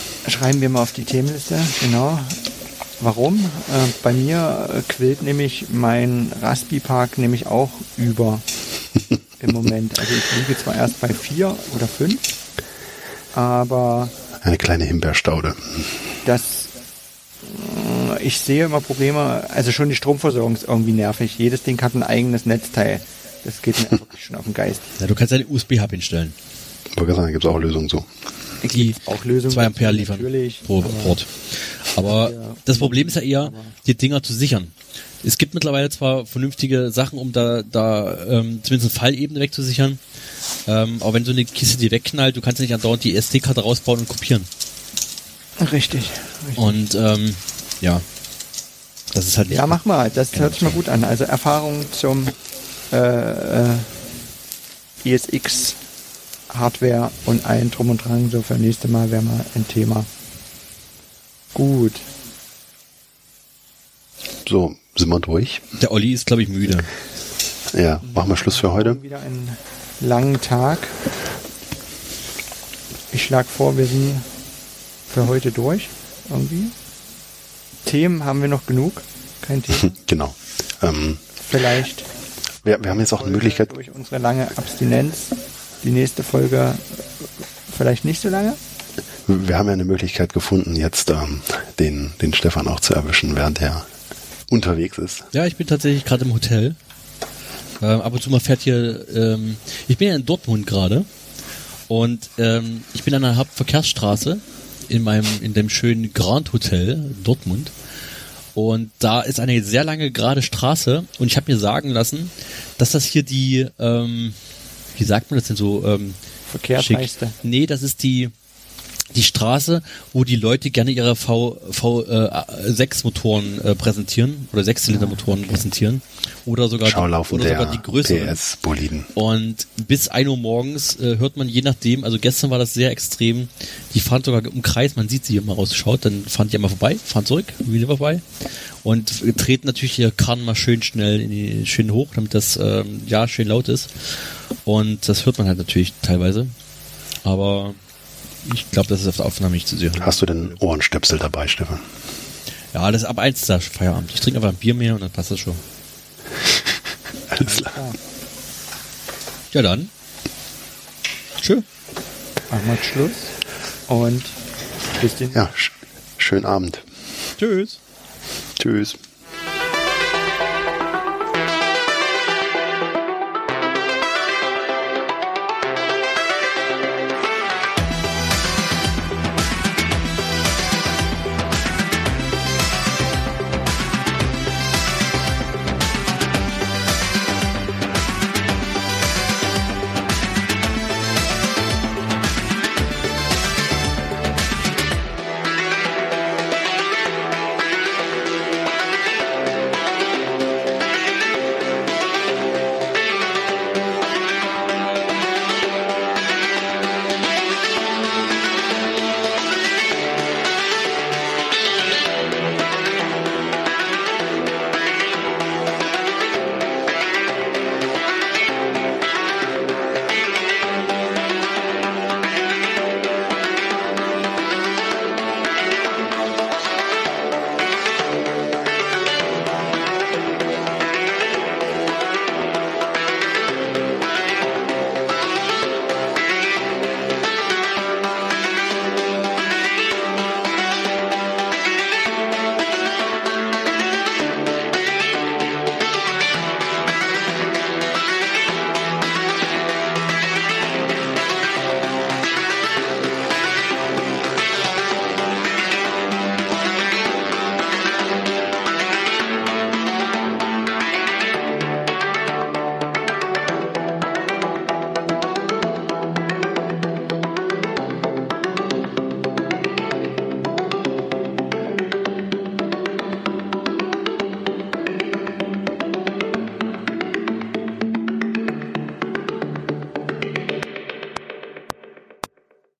Genau. Warum? Bei mir quillt nämlich mein Raspi-Park nämlich auch über im Moment. Also ich liege zwar erst bei 4 oder 5, aber... Eine kleine Himbeerstaude. Ich sehe immer Probleme, also schon die Stromversorgung ist irgendwie nervig. Jedes Ding hat ein eigenes Netzteil. Das geht mir wirklich schon auf den Geist. Ja, du kannst einen USB-Hub hinstellen. Ich wollte sagen, gibt es auch Lösungen so. Die auch Lösungen 2 Ampere liefern pro Port. Aber das Problem ist ja eher, die Dinger zu sichern. Es gibt mittlerweile zwar vernünftige Sachen, um da zumindest eine Fallebene wegzusichern, aber wenn so eine Kiste die wegknallt, du kannst nicht andauernd die SD-Karte rausbauen und kopieren. Richtig. Und ja, das ist halt nicht... Ja, mach mal, das hört sich mal gut an. Also Erfahrung zum ESX Hardware und allen drum und dran, so für das nächste Mal wäre mal ein Thema. Gut. So, sind wir durch? Der Olli ist, glaube ich, müde. Ja, machen wir Schluss für heute. Wieder einen langen Tag. Ich schlage vor, wir sind für heute durch. Irgendwie. Themen haben wir noch genug. Kein Thema. Genau. Vielleicht. Wir haben jetzt auch eine Möglichkeit. Durch unsere lange Abstinenz. Die nächste Folge vielleicht nicht so lange. Wir haben ja eine Möglichkeit gefunden, jetzt den Stefan auch zu erwischen, während er unterwegs ist. Ja, ich bin tatsächlich gerade im Hotel. Ab und zu mal fährt hier, ich bin ja in Dortmund gerade und ich bin an der Hauptverkehrsstraße in dem schönen Grand Hotel Dortmund und da ist eine sehr lange gerade Straße und ich habe mir sagen lassen, dass das hier die, wie sagt man das denn so? Verkehrsleiste. Nee, das ist die Straße, wo die Leute gerne ihre V6-Motoren präsentieren oder 6-Zylinder-Motoren präsentieren oder sogar die größeren PS-Boliden. Und bis 1 Uhr morgens hört man je nachdem, also gestern war das sehr extrem, die fahren sogar im Kreis, man sieht sie immer rausschaut, dann fahren die einmal vorbei, fahren zurück, wieder vorbei und treten natürlich ihr Karren mal schön schnell schön hoch, damit das schön laut ist und das hört man halt natürlich teilweise, aber ich glaube, das ist auf der Aufnahme nicht zu sehen. Hast du denn Ohrenstöpsel dabei, Stefan? Ja, das ist ab 1 da Feierabend. Ich trinke einfach ein Bier mehr und dann passt das schon. Alles klar. Ja, dann. Tschö. Machen wir Schluss. Und bis den. Ja, schönen Abend. Tschüss. Tschüss.